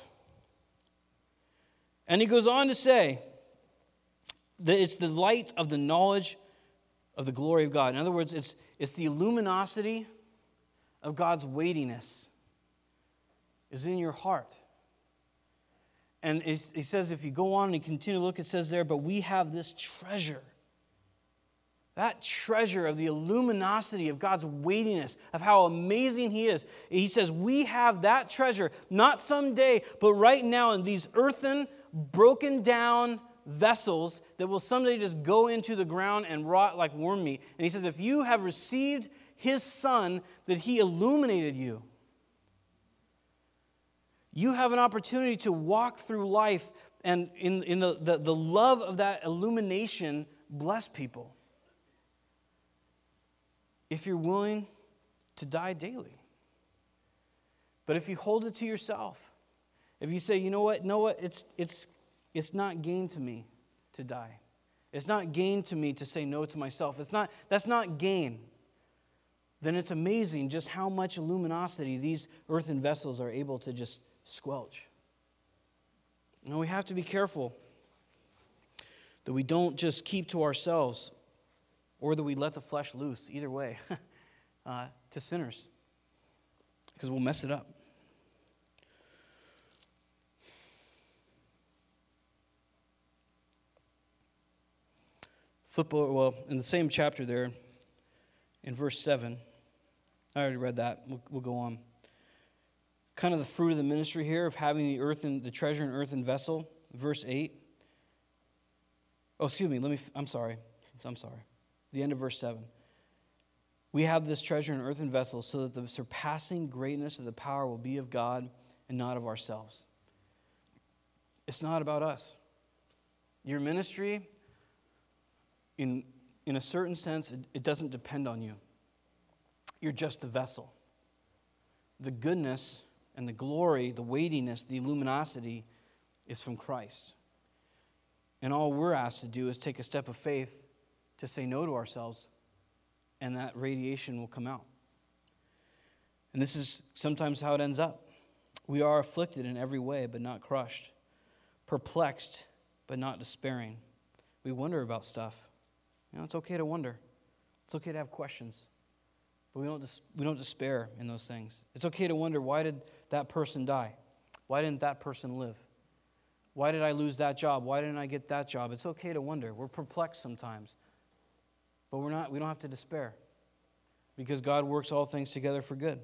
And he goes on to say that it's the light of the knowledge of the glory of God. In other words, it's, it's the luminosity of God's weightiness is in your heart. And he says, if you go on and you continue to look, it says there, but we have this treasure. That treasure of the luminosity of God's weightiness, of how amazing He is. He says, we have that treasure, not someday, but right now in these earthen, broken down vessels that will someday just go into the ground and rot like worm meat. And he says, if you have received His Son, that He illuminated you, you have an opportunity to walk through life and in, in the, the, the love of that illumination, bless people. If you're willing to die daily. But if you hold it to yourself, if you say, you know what, know what, it's it's it's not gain to me to die. It's not gain to me to say no to myself. It's not, that's not gain. Then it's amazing just how much luminosity these earthen vessels are able to just squelch. Now we have to be careful that we don't just keep to ourselves, or that we let the flesh loose, either way, uh, to sinners, because we'll mess it up. Flip over, well, in the same chapter there, in verse seven, I already read that, we'll, we'll go on. Kind of the fruit of the ministry here of having the earthen, the treasure in earthen vessel, verse eight. Oh, excuse me, let me, I'm sorry, I'm sorry. The end of verse seven. We have this treasure in earthen vessels so that the surpassing greatness of the power will be of God and not of ourselves. It's not about us. Your ministry, in, in a certain sense, it, it doesn't depend on you. You're just the vessel. The goodness and the glory, the weightiness, the luminosity is from Christ. And all we're asked to do is take a step of faith to say no to ourselves, and that radiation will come out. And this is sometimes how it ends up. We are afflicted in every way, but not crushed. Perplexed, but not despairing. We wonder about stuff. You know, it's okay to wonder. It's okay to have questions. But we don't, dis- we don't despair in those things. It's okay to wonder, why did that person die? Why didn't that person live? Why did I lose that job? Why didn't I get that job? It's okay to wonder. We're perplexed sometimes. But we're not, we don't have to despair, because God works all things together for good.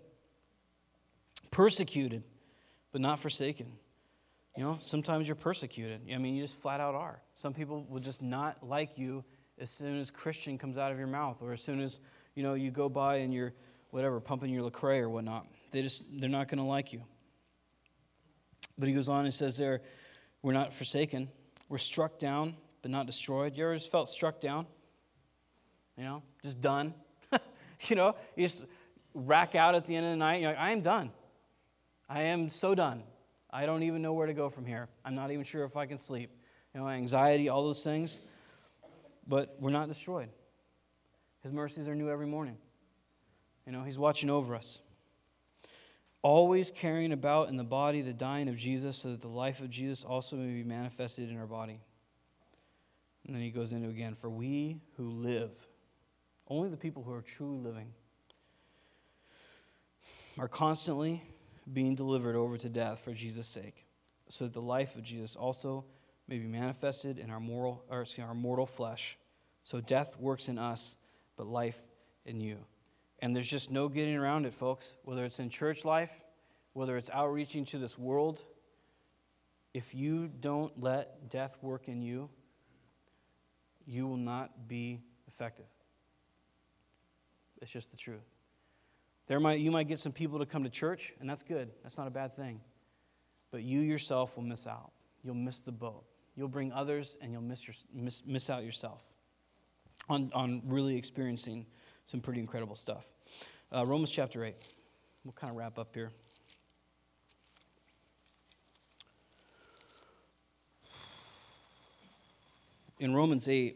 Persecuted, but not forsaken. You know, sometimes you're persecuted. I mean, you just flat out are. Some people will just not like you as soon as Christian comes out of your mouth, or as soon as, you know, you go by and you're, whatever, pumping your LaCroix or whatnot. They just, they're not going to like you. But he goes on and says there, we're not forsaken. We're struck down, but not destroyed. You ever just felt struck down? You know, just done. You know, you just rack out at the end of the night. You're like, I am done. I am so done. I don't even know where to go from here. I'm not even sure if I can sleep. You know, anxiety, all those things. But we're not destroyed. His mercies are new every morning. You know, He's watching over us. Always carrying about in the body the dying of Jesus, so that the life of Jesus also may be manifested in our body. And then he goes into again, for we who live, only the people who are truly living, are constantly being delivered over to death for Jesus' sake, so that the life of Jesus also may be manifested in our moral, or excuse me, our mortal flesh. So death works in us, but life in you. And there's just no getting around it, folks. Whether it's in church life, whether it's outreaching to this world, if you don't let death work in you, you will not be effective. It's just the truth. There might you might get some people to come to church, and that's good. That's not a bad thing. But you yourself will miss out. You'll miss the boat. You'll bring others, and you'll miss your, miss, miss out yourself. on, on really experiencing some pretty incredible stuff. Uh, Romans chapter eight. We'll kind of wrap up here. In Romans eight,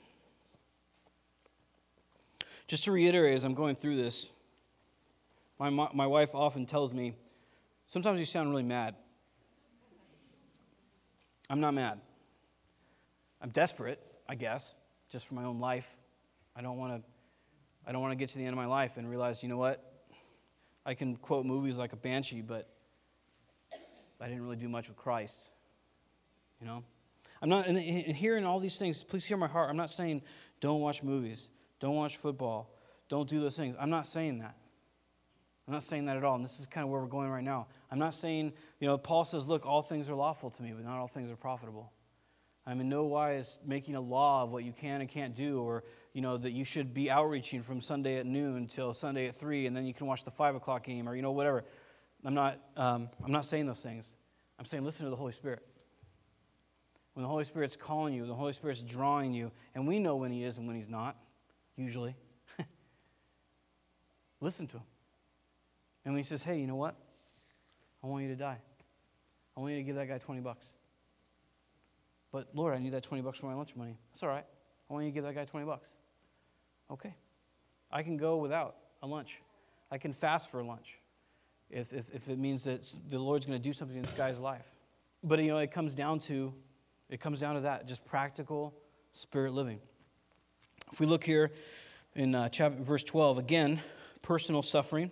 just to reiterate as I'm going through this, my, my wife often tells me, sometimes you sound really mad. I'm not mad. I'm desperate, I guess, just for my own life. I don't want to I don't want to get to the end of my life and realize, you know what? I can quote movies like a banshee, but I didn't really do much with Christ. You know? I'm not, and hearing all these things, please hear my heart. I'm not saying don't watch movies, don't watch football, don't do those things. I'm not saying that. I'm not saying that at all, and this is kind of where we're going right now. I'm not saying, you know, Paul says, look, all things are lawful to me, but not all things are profitable. I'm in no wise making a law of what you can and can't do, or, you know, that you should be outreaching from Sunday at noon until Sunday at three, and then you can watch the five o'clock game, or, you know, whatever. I'm not, um, I'm not saying those things. I'm saying listen to the Holy Spirit. When the Holy Spirit's calling you, the Holy Spirit's drawing you, and we know when He is and when He's not, usually. Listen to Him. And when He says, hey, you know what? I want you to die. I want you to give that guy twenty bucks. But Lord, I need that twenty bucks for my lunch money. That's all right. I want you to give that guy twenty bucks. Okay. I can go without a lunch. I can fast for lunch if, if, if it means that the Lord's going to do something in this guy's life. But, you know, it comes down to It comes down to that, just practical spirit living. If we look here in uh, chapter, verse twelve, again, personal suffering.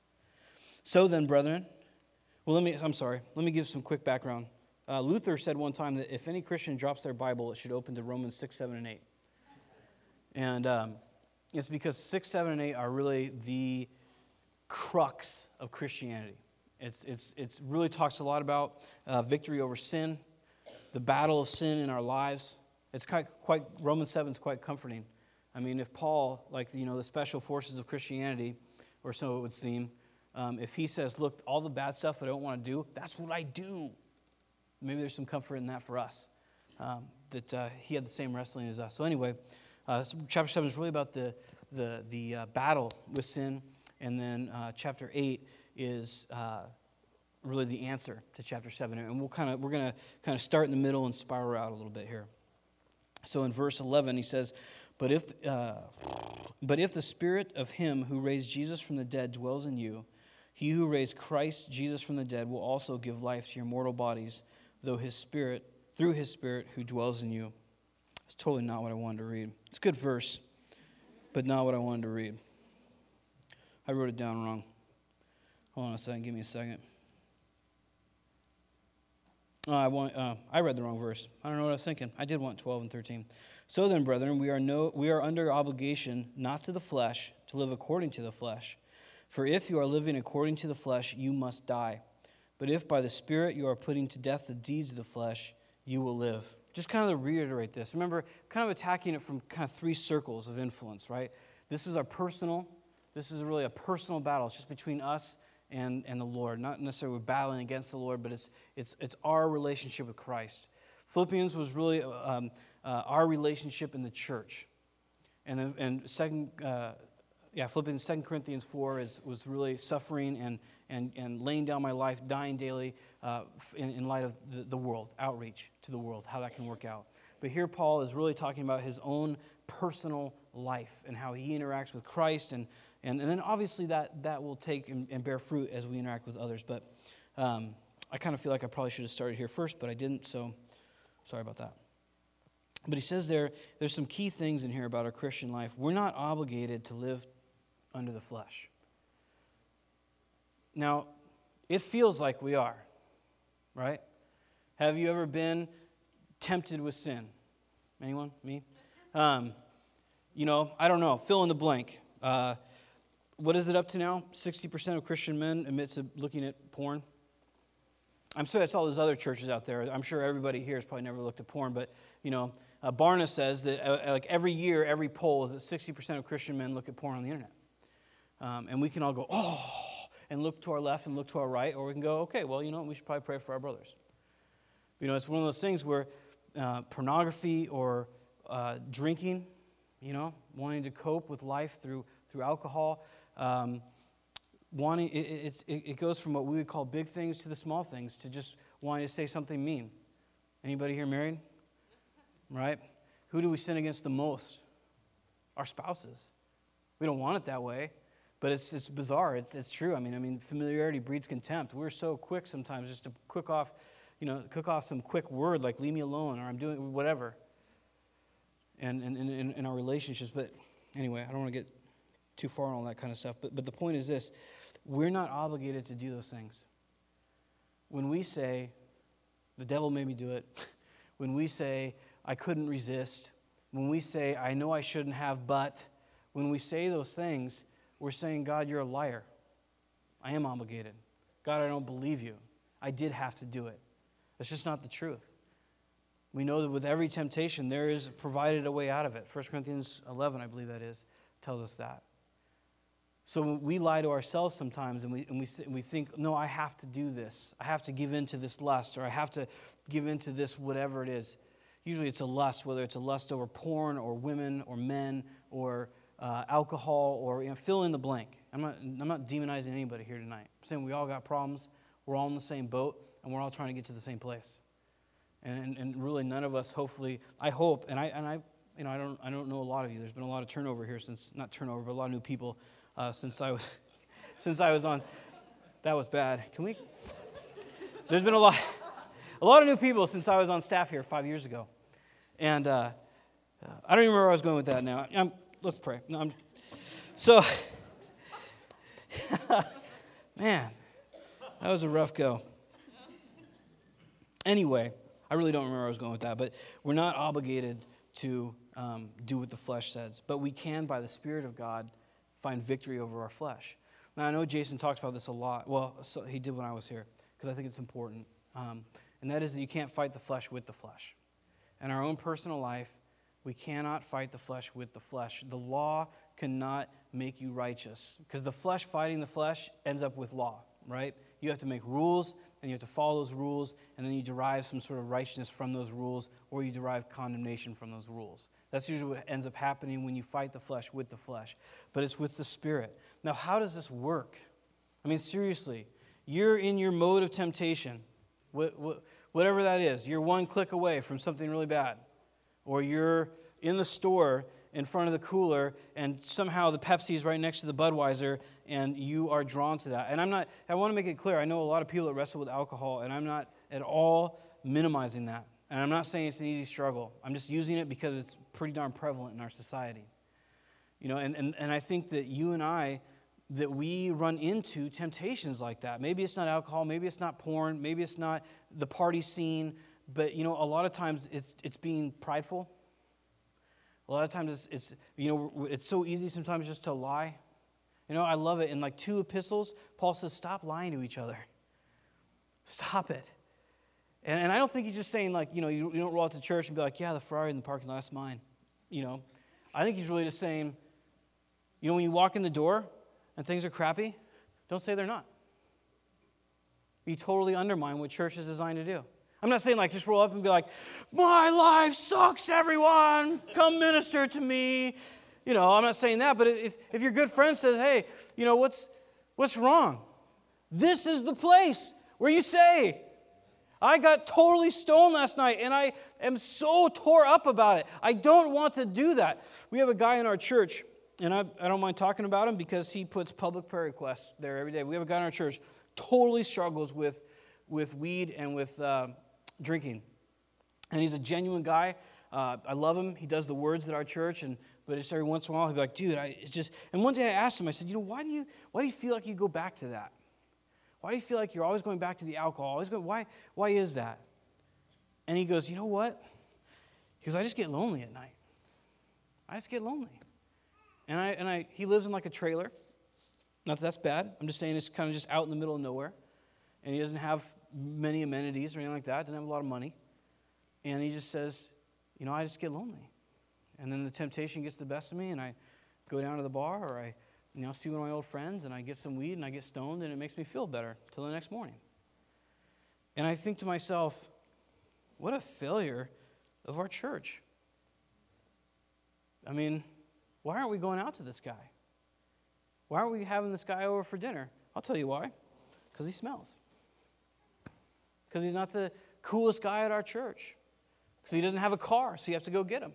So then, brethren, well, let me, I'm sorry, let me give some quick background. Uh, Luther said one time that if any Christian drops their Bible, it should open to Romans six, seven, and eight. And um, it's because six, seven, and eight are really the crux of Christianity. It's, it's, it's really talks a lot about uh, victory over sin, the battle of sin in our lives. It's quite, quite Romans seven is quite comforting. I mean, if Paul, like, you know, the special forces of Christianity, or so it would seem, um, if he says, look, all the bad stuff that I don't want to do, that's what I do. Maybe there's some comfort in that for us, um, that uh, he had the same wrestling as us. So anyway, uh, so chapter seven is really about the the the uh, battle with sin, and then uh, chapter eight is uh, really the answer to chapter seven. And we'll kind of we're going to kind of start in the middle and spiral out a little bit here. So in verse eleven, he says, "But if uh, but if the Spirit of Him who raised Jesus from the dead dwells in you, He who raised Christ Jesus from the dead will also give life to your mortal bodies, though His Spirit through His Spirit who dwells in you." It's totally not what I wanted to read. It's a good verse, but not what I wanted to read. I wrote it down wrong. Hold on a second. Give me a second. Uh, I want. Uh, I read the wrong verse. I don't know what I was thinking. I did want twelve and thirteen. So then, brethren, we are no. We are under obligation, not to the flesh, to live according to the flesh. For if you are living according to the flesh, you must die. But if by the Spirit you are putting to death the deeds of the flesh, you will live. Just kind of to reiterate this. Remember, kind of attacking it from kind of three circles of influence, right? This is our personal. This is really a personal battle. It's just between us and, and the Lord. Not necessarily we're battling against the Lord, but it's it's it's our relationship with Christ. Philippians was really um, uh, our relationship in the church. And and second, uh, yeah, Philippians Second Corinthians four is was really suffering and and and laying down my life, dying daily uh, in, in light of the, the world, outreach to the world, how that can work out. But here Paul is really talking about his own personal life and how he interacts with Christ, and and, and then obviously that that will take and, and bear fruit as we interact with others. But um, I kind of feel like I probably should have started here first, but I didn't, so sorry about that. But he says there, there's some key things in here about our Christian life. We're not obligated to live under the flesh. Now, it feels like we are, right? Have you ever been tempted with sin? Anyone? Me? Um, you know, I don't know. Fill in the blank. Uh, what is it up to now? sixty percent of Christian men admit to looking at porn. I'm sure that's all those other churches out there. I'm sure everybody here has probably never looked at porn, but, you know, uh, Barna says that uh, like every year, every poll is that sixty percent of Christian men look at porn on the internet. Um, and we can all go, oh, and look to our left and look to our right, or we can go, okay, well, you know, we should probably pray for our brothers. You know, it's one of those things where uh, pornography or uh, drinking, you know, wanting to cope with life through through alcohol. Um, wanting it, it, it goes from what we would call big things to the small things, to just wanting to say something mean. Anybody here married? Right? Who do we sin against the most? Our spouses. We don't want it that way, but it's it's bizarre. It's it's true. I mean, I mean, familiarity breeds contempt. We're so quick sometimes just to cook off, you know, cook off some quick word like "leave me alone" or "I'm doing whatever." And in in, in our relationships, but anyway, I don't want to get too far on all that kind of stuff. But but the point is this: we're not obligated to do those things. When we say, "The devil made me do it," when we say, "I couldn't resist," when we say, "I know I shouldn't have, but," when we say those things, we're saying, "God, you're a liar. I am obligated. God, I don't believe you. I did have to do it." That's just not the truth. We know that with every temptation, there is provided a way out of it. First Corinthians eleven, I believe that is, tells us that. So we lie to ourselves sometimes, and we and we and we think, "No, I have to do this. I have to give in to this lust, or I have to give in to this whatever it is." Usually it's a lust, whether it's a lust over porn or women or men or uh, alcohol or, you know, fill in the blank. I'm not I'm not demonizing anybody here tonight. I'm saying we all got problems. We're all in the same boat, and we're all trying to get to the same place. And, and and really none of us, hopefully, I hope, and I and I you know I don't I don't know a lot of you. There's been a lot of turnover here since not turnover, but a lot of new people uh, since I was since I was on. That was bad. Can we? There's been a lot a lot of new people since I was on staff here five years ago, and uh, I don't even remember where I was going with that now. I'm, let's pray. No, I'm, so, man, that was a rough go. Anyway. I really don't remember where I was going with that, but we're not obligated to um, do what the flesh says, but we can, by the Spirit of God, find victory over our flesh. Now, I know Jason talks about this a lot. Well, so he did when I was here, because I think it's important. Um, and that is that you can't fight the flesh with the flesh. In our own personal life, we cannot fight the flesh with the flesh. The law cannot make you righteous, because the flesh fighting the flesh ends up with law, right? You have to make rules, and you have to follow those rules, and then you derive some sort of righteousness from those rules, or you derive condemnation from those rules. That's usually what ends up happening when you fight the flesh with the flesh. But it's with the Spirit. Now, how does this work? I mean, seriously, you're in your mode of temptation, whatever that is. You're one click away from something really bad. Or you're in the store in front of the cooler, and somehow the Pepsi is right next to the Budweiser, and you are drawn to that. And I'm not, I want to make it clear, I know a lot of people that wrestle with alcohol, and I'm not at all minimizing that. And I'm not saying it's an easy struggle. I'm just using it because it's pretty darn prevalent in our society. You know, and, and, and I think that you and I, that we run into temptations like that. Maybe it's not alcohol, maybe it's not porn, maybe it's not the party scene, but, you know, a lot of times it's it's being prideful. A lot of times it's, it's, you know, it's so easy sometimes just to lie. You know, I love it. In like two epistles, Paul says, stop lying to each other. Stop it. And, and I don't think he's just saying, like, you know, you, you don't roll out to church and be like, yeah, the Ferrari in the parking lot's mine. You know, I think he's really just saying, you know, when you walk in the door and things are crappy, don't say they're not. You totally undermine what church is designed to do. I'm not saying, like, just roll up and be like, my life sucks, everyone. Come minister to me. You know, I'm not saying that. But if, if your good friend says, hey, you know, what's what's wrong? This is the place where you say, I got totally stoned last night, and I am so tore up about it. I don't want to do that. We have a guy in our church, and I, I don't mind talking about him because he puts public prayer requests there every day. We have a guy in our church totally struggles with, with weed and with uh, drinking. And he's a genuine guy. Uh, I love him. He does the words at our church, and but it's every once in a while he'll be like, dude, I it's just. And one day I asked him, I said, you know, why do you why do you feel like you go back to that? Why do you feel like you're always going back to the alcohol? Always going, why why is that? And he goes, you know what? He goes, I just get lonely at night. I just get lonely. And I and I he lives in like a trailer. Not that that's bad. I'm just saying it's kind of just out in the middle of nowhere. And he doesn't have many amenities or anything like that. Doesn't have a lot of money. And he just says, you know, I just get lonely. And then the temptation gets the best of me, and I go down to the bar, or I, you know, see one of my old friends, and I get some weed, and I get stoned, and it makes me feel better till the next morning. And I think to myself, what a failure of our church. I mean, why aren't we going out to this guy? Why aren't we having this guy over for dinner? I'll tell you why. Because he smells. Because he's not the coolest guy at our church. Because he doesn't have a car, so you have to go get him.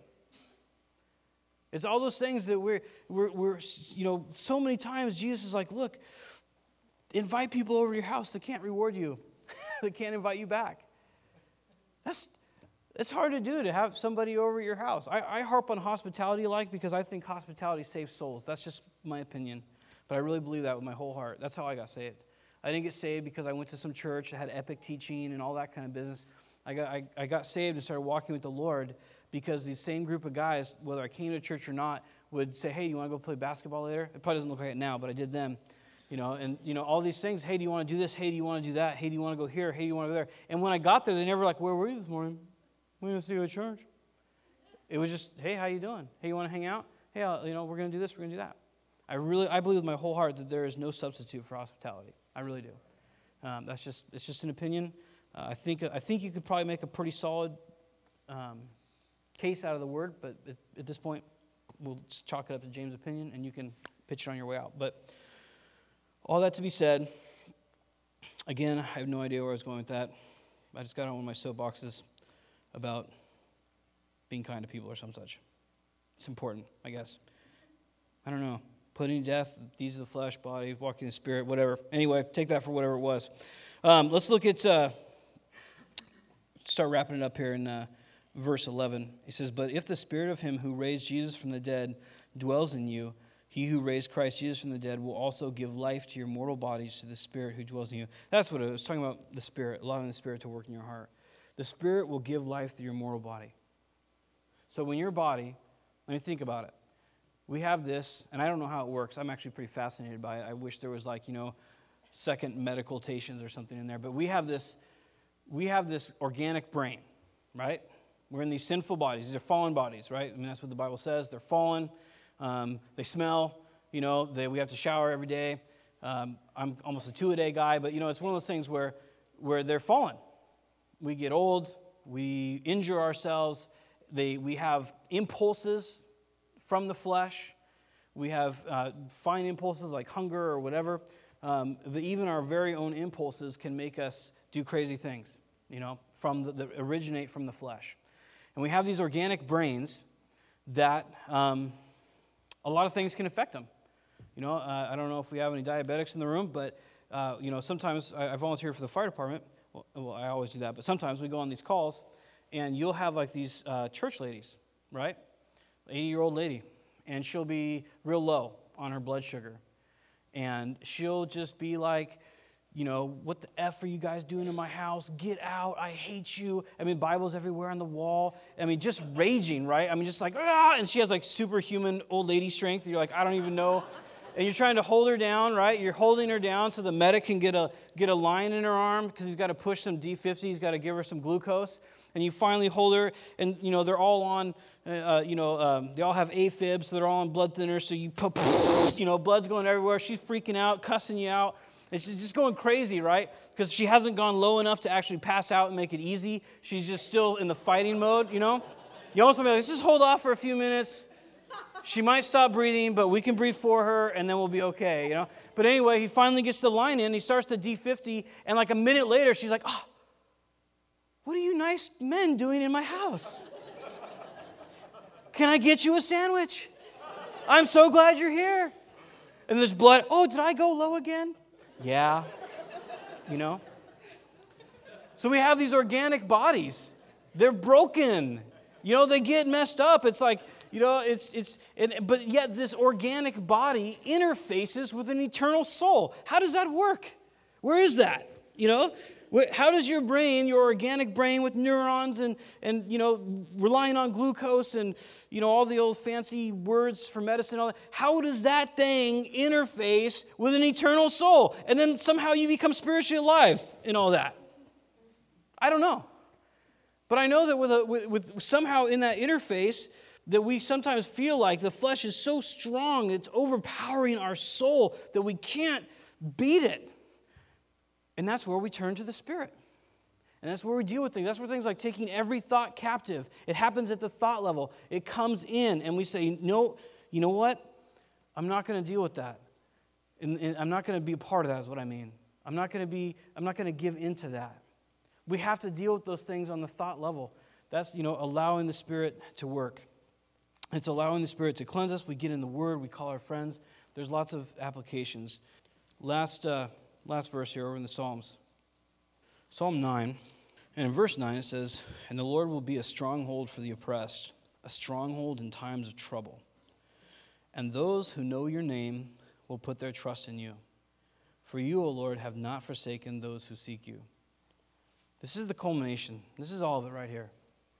It's all those things that we're, we're, we're, you know, so many times Jesus is like, look, invite people over to your house that can't reward you. That can't invite you back. That's it's hard to do, to have somebody over at your house. I, I harp on hospitality like because I think hospitality saves souls. That's just my opinion. But I really believe that with my whole heart. That's how I got saved. I didn't get saved because I went to some church that had epic teaching and all that kind of business. I got I, I got saved and started walking with the Lord because these same group of guys, whether I came to church or not, would say, hey, you want to go play basketball later? It probably doesn't look like it now, but I did then. You know, and, you know, all these things. Hey, do you want to do this? Hey, do you want to do that? Hey, do you want to go here? Hey, do you want to go there? And when I got there, they never like, where were you this morning? We didn't see you at church. It was just, hey, how you doing? Hey, you want to hang out? Hey, I'll, you know, we're going to do this, we're going to do that. I really, I believe with my whole heart that there is no substitute for hospitality. I really do. Um, that's just, it's just an opinion. Uh, I think, I think you could probably make a pretty solid um, case out of the word, but at, at this point, we'll just chalk it up to James' opinion, and you can pitch it on your way out. But all that to be said, again, I have no idea where I was going with that. I just got on one of my soapboxes about being kind to people or some such. It's important, I guess. I don't know. Putting to death, deeds of the flesh, body, walking in the spirit, whatever. Anyway, take that for whatever it was. Um, let's look at, uh, start wrapping it up here in uh, verse eleven. He says, but if the spirit of him who raised Jesus from the dead dwells in you, he who raised Christ Jesus from the dead will also give life to your mortal bodies to the Spirit who dwells in you. That's what it was talking about, the Spirit, allowing the Spirit to work in your heart. The Spirit will give life to your mortal body. So when your body, let me think about it. We have this, and I don't know how it works. I'm actually pretty fascinated by it. I wish there was like, you know, second medicaltations or something in there. But we have this, we have this organic brain, right? We're in these sinful bodies. These are fallen bodies, right? I mean, that's what the Bible says. They're fallen. Um, they smell, you know, they, we have to shower every day. Um, I'm almost a two-a-day guy, but, you know, it's one of those things where, where they're fallen. We get old, we injure ourselves, they, we have impulses from the flesh. We have uh, fine impulses like hunger or whatever. Um, but even our very own impulses can make us do crazy things, you know, from the, that originate from the flesh. And we have these organic brains that... Um, A lot of things can affect them. You know, uh, I don't know if we have any diabetics in the room, but, uh, you know, sometimes I, I volunteer for the fire department. Well, well, I always do that, but sometimes we go on these calls, and you'll have, like, these uh, church ladies, right? eighty-year-old lady, and she'll be real low on her blood sugar. And she'll just be like, you know, what the F are you guys doing in my house? Get out. I hate you. I mean, Bibles everywhere on the wall. I mean, just raging, right? I mean, just like, ah, and she has like superhuman old lady strength. You're like, I don't even know. And you're trying to hold her down, right? You're holding her down so the medic can get a get a line in her arm because he's got to push some D fifty. He's got to give her some glucose. And you finally hold her, and, you know, they're all on, uh, you know, um, they all have AFib, so they're all on blood thinners. So you put, you know, blood's going everywhere. She's freaking out, cussing you out. And she's just going crazy, right? Because she hasn't gone low enough to actually pass out and make it easy. She's just still in the fighting mode, you know? You almost want to be like, let's just hold off for a few minutes. She might stop breathing, but we can breathe for her, and then we'll be okay, you know? But anyway, he finally gets the line in. He starts the D fifty, and like a minute later, she's like, oh, what are you nice men doing in my house? Can I get you a sandwich? I'm so glad you're here. And there's blood. Oh, did I go low again? Yeah, you know. So we have these organic bodies. They're broken. You know, they get messed up. It's like, you know, it's, it's, and, but yet this organic body interfaces with an eternal soul. How does that work? Where is that? You know, how does your brain, your organic brain with neurons and, and, you know, relying on glucose and, you know, all the old fancy words for medicine, all that, how does that thing interface with an eternal soul? And then somehow you become spiritually alive in all that. I don't know. But I know that with, a, with, with somehow in that interface that we sometimes feel like the flesh is so strong, it's overpowering our soul that we can't beat it. And that's where we turn to the Spirit. And that's where we deal with things. That's where things like taking every thought captive. It happens at the thought level. It comes in, and we say, no, you know what? I'm not going to deal with that. And, and I'm not going to be a part of that is what I mean. I'm not going to be, I'm not going to give into that. We have to deal with those things on the thought level. That's, you know, allowing the Spirit to work. It's allowing the Spirit to cleanse us. We get in the Word. We call our friends. There's lots of applications. Last, uh, last verse here over in the Psalms. Psalm nine. And in verse nine it says, "And the Lord will be a stronghold for the oppressed, a stronghold in times of trouble. And those who know your name will put their trust in you. For you, O Lord, have not forsaken those who seek you." This is the culmination. This is all of it right here.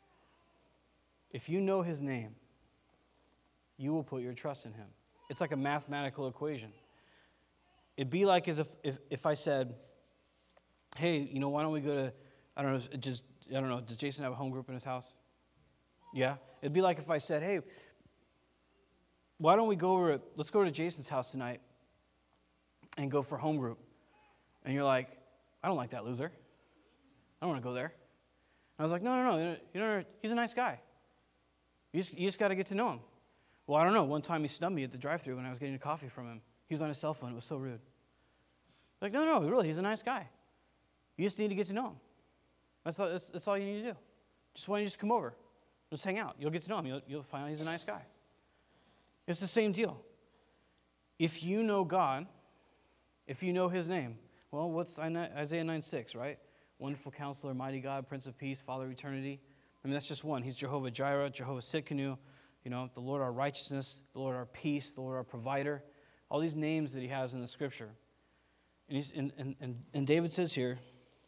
If you know his name, you will put your trust in him. It's like a mathematical equation. It'd be like as if, if, if I said, hey, you know, why don't we go to, I don't know, just, I don't know, does Jason have a home group in his house? Yeah? It'd be like if I said, hey, why don't we go over, let's go to Jason's house tonight and go for home group. And you're like, I don't like that loser. I don't want to go there. And I was like, no, no, no, you know, he's a nice guy. You just, you just got to get to know him. Well, I don't know. One time he snubbed me at the drive-thru when I was getting a coffee from him. He was on his cell phone. It was so rude. Like, no, no, really, he's a nice guy. You just need to get to know him. That's all, that's, that's all you need to do. Just why don't you just come over? Just hang out. You'll get to know him. You'll, you'll find out he's a nice guy. It's the same deal. If you know God, if you know his name, well, what's Isaiah nine six, right? Wonderful Counselor, Mighty God, Prince of Peace, Father of Eternity. I mean, that's just one. He's Jehovah Jireh, Jehovah Tsidkenu, you know, the Lord our righteousness, the Lord our peace, the Lord our provider. All these names that he has in the Scripture. And, he's, and, and, and, and David says here,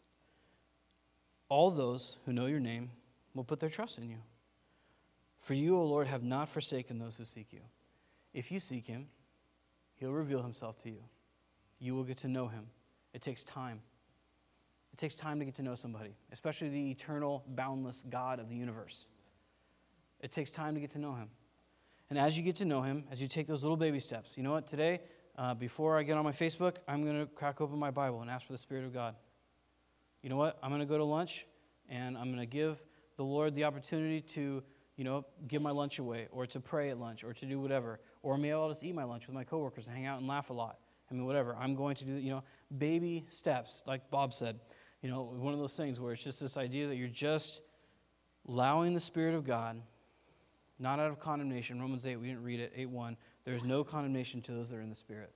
all those who know your name will put their trust in you. For you, O Lord, have not forsaken those who seek you. If you seek him, he'll reveal himself to you. You will get to know him. It takes time. It takes time to get to know somebody, especially the eternal, boundless God of the universe. It takes time to get to know him. And as you get to know him, as you take those little baby steps, you know what? Today, uh, before I get on my Facebook, I'm going to crack open my Bible and ask for the Spirit of God. You know what? I'm going to go to lunch, and I'm going to give the Lord the opportunity to, you know, give my lunch away, or to pray at lunch, or to do whatever. Or maybe I'll just eat my lunch with my coworkers and hang out and laugh a lot. I mean, whatever. I'm going to do, you know, baby steps, like Bob said. You know, one of those things where it's just this idea that you're just allowing the Spirit of God, not out of condemnation. Romans eight, we didn't read it, eight one. There's no condemnation to those that are in the Spirit.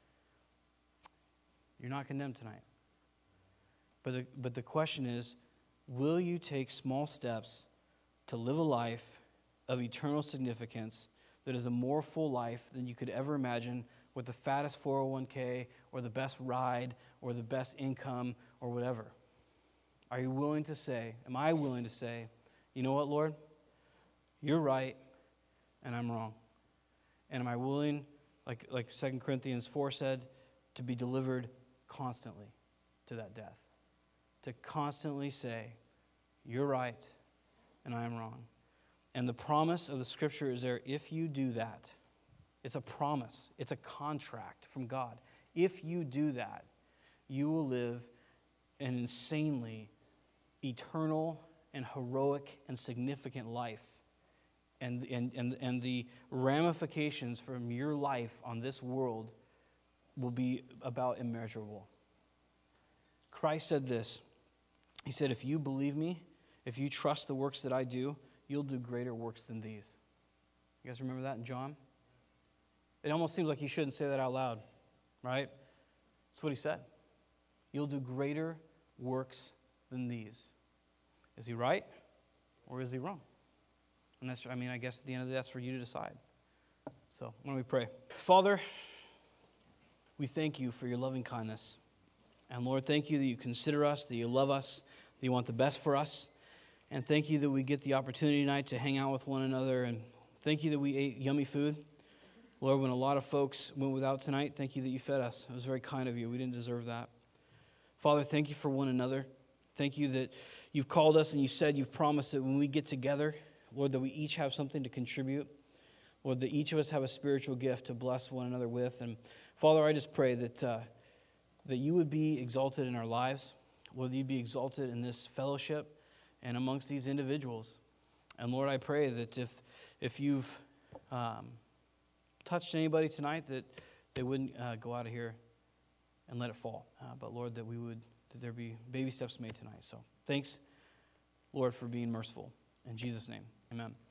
You're not condemned tonight. But the, but the question is, will you take small steps to live a life of eternal significance that is a more full life than you could ever imagine, with the fattest four oh one k or the best ride or the best income or whatever? Are you willing to say, am I willing to say, you know what, Lord? You're right and I'm wrong. And am I willing, like, like Second Corinthians four said, to be delivered constantly to that death? To constantly say, you're right and I am wrong. And the promise of the Scripture is there. If you do that, it's a promise. It's a contract from God. If you do that, you will live an insanely eternal and heroic and significant life. And, and, and, and the ramifications from your life on this world will be about immeasurable. Christ said this. He said, if you believe me, if you trust the works that I do, you'll do greater works than these. You guys remember that in John? It almost seems like he shouldn't say that out loud, right? That's what he said. You'll do greater works than these. Is he right or is he wrong? And that's, I mean, I guess at the end of the day, that's for you to decide. So, why don't we pray? Father, we thank you for your loving kindness. And Lord, thank you that you consider us, that you love us, that you want the best for us. And thank you that we get the opportunity tonight to hang out with one another. And thank you that we ate yummy food. Lord, when a lot of folks went without tonight, thank you that you fed us. It was very kind of you. We didn't deserve that. Father, thank you for one another. Thank you that you've called us and you said you've promised that when we get together, Lord, that we each have something to contribute. Lord, that each of us have a spiritual gift to bless one another with. And Father, I just pray that uh, that you would be exalted in our lives. Will you be exalted in this fellowship and amongst these individuals? And Lord, I pray that if if you've um, touched anybody tonight, that they wouldn't uh, go out of here and let it fall. Uh, but Lord, that we would, that there be baby steps made tonight. So thanks, Lord, for being merciful. In Jesus' name, amen.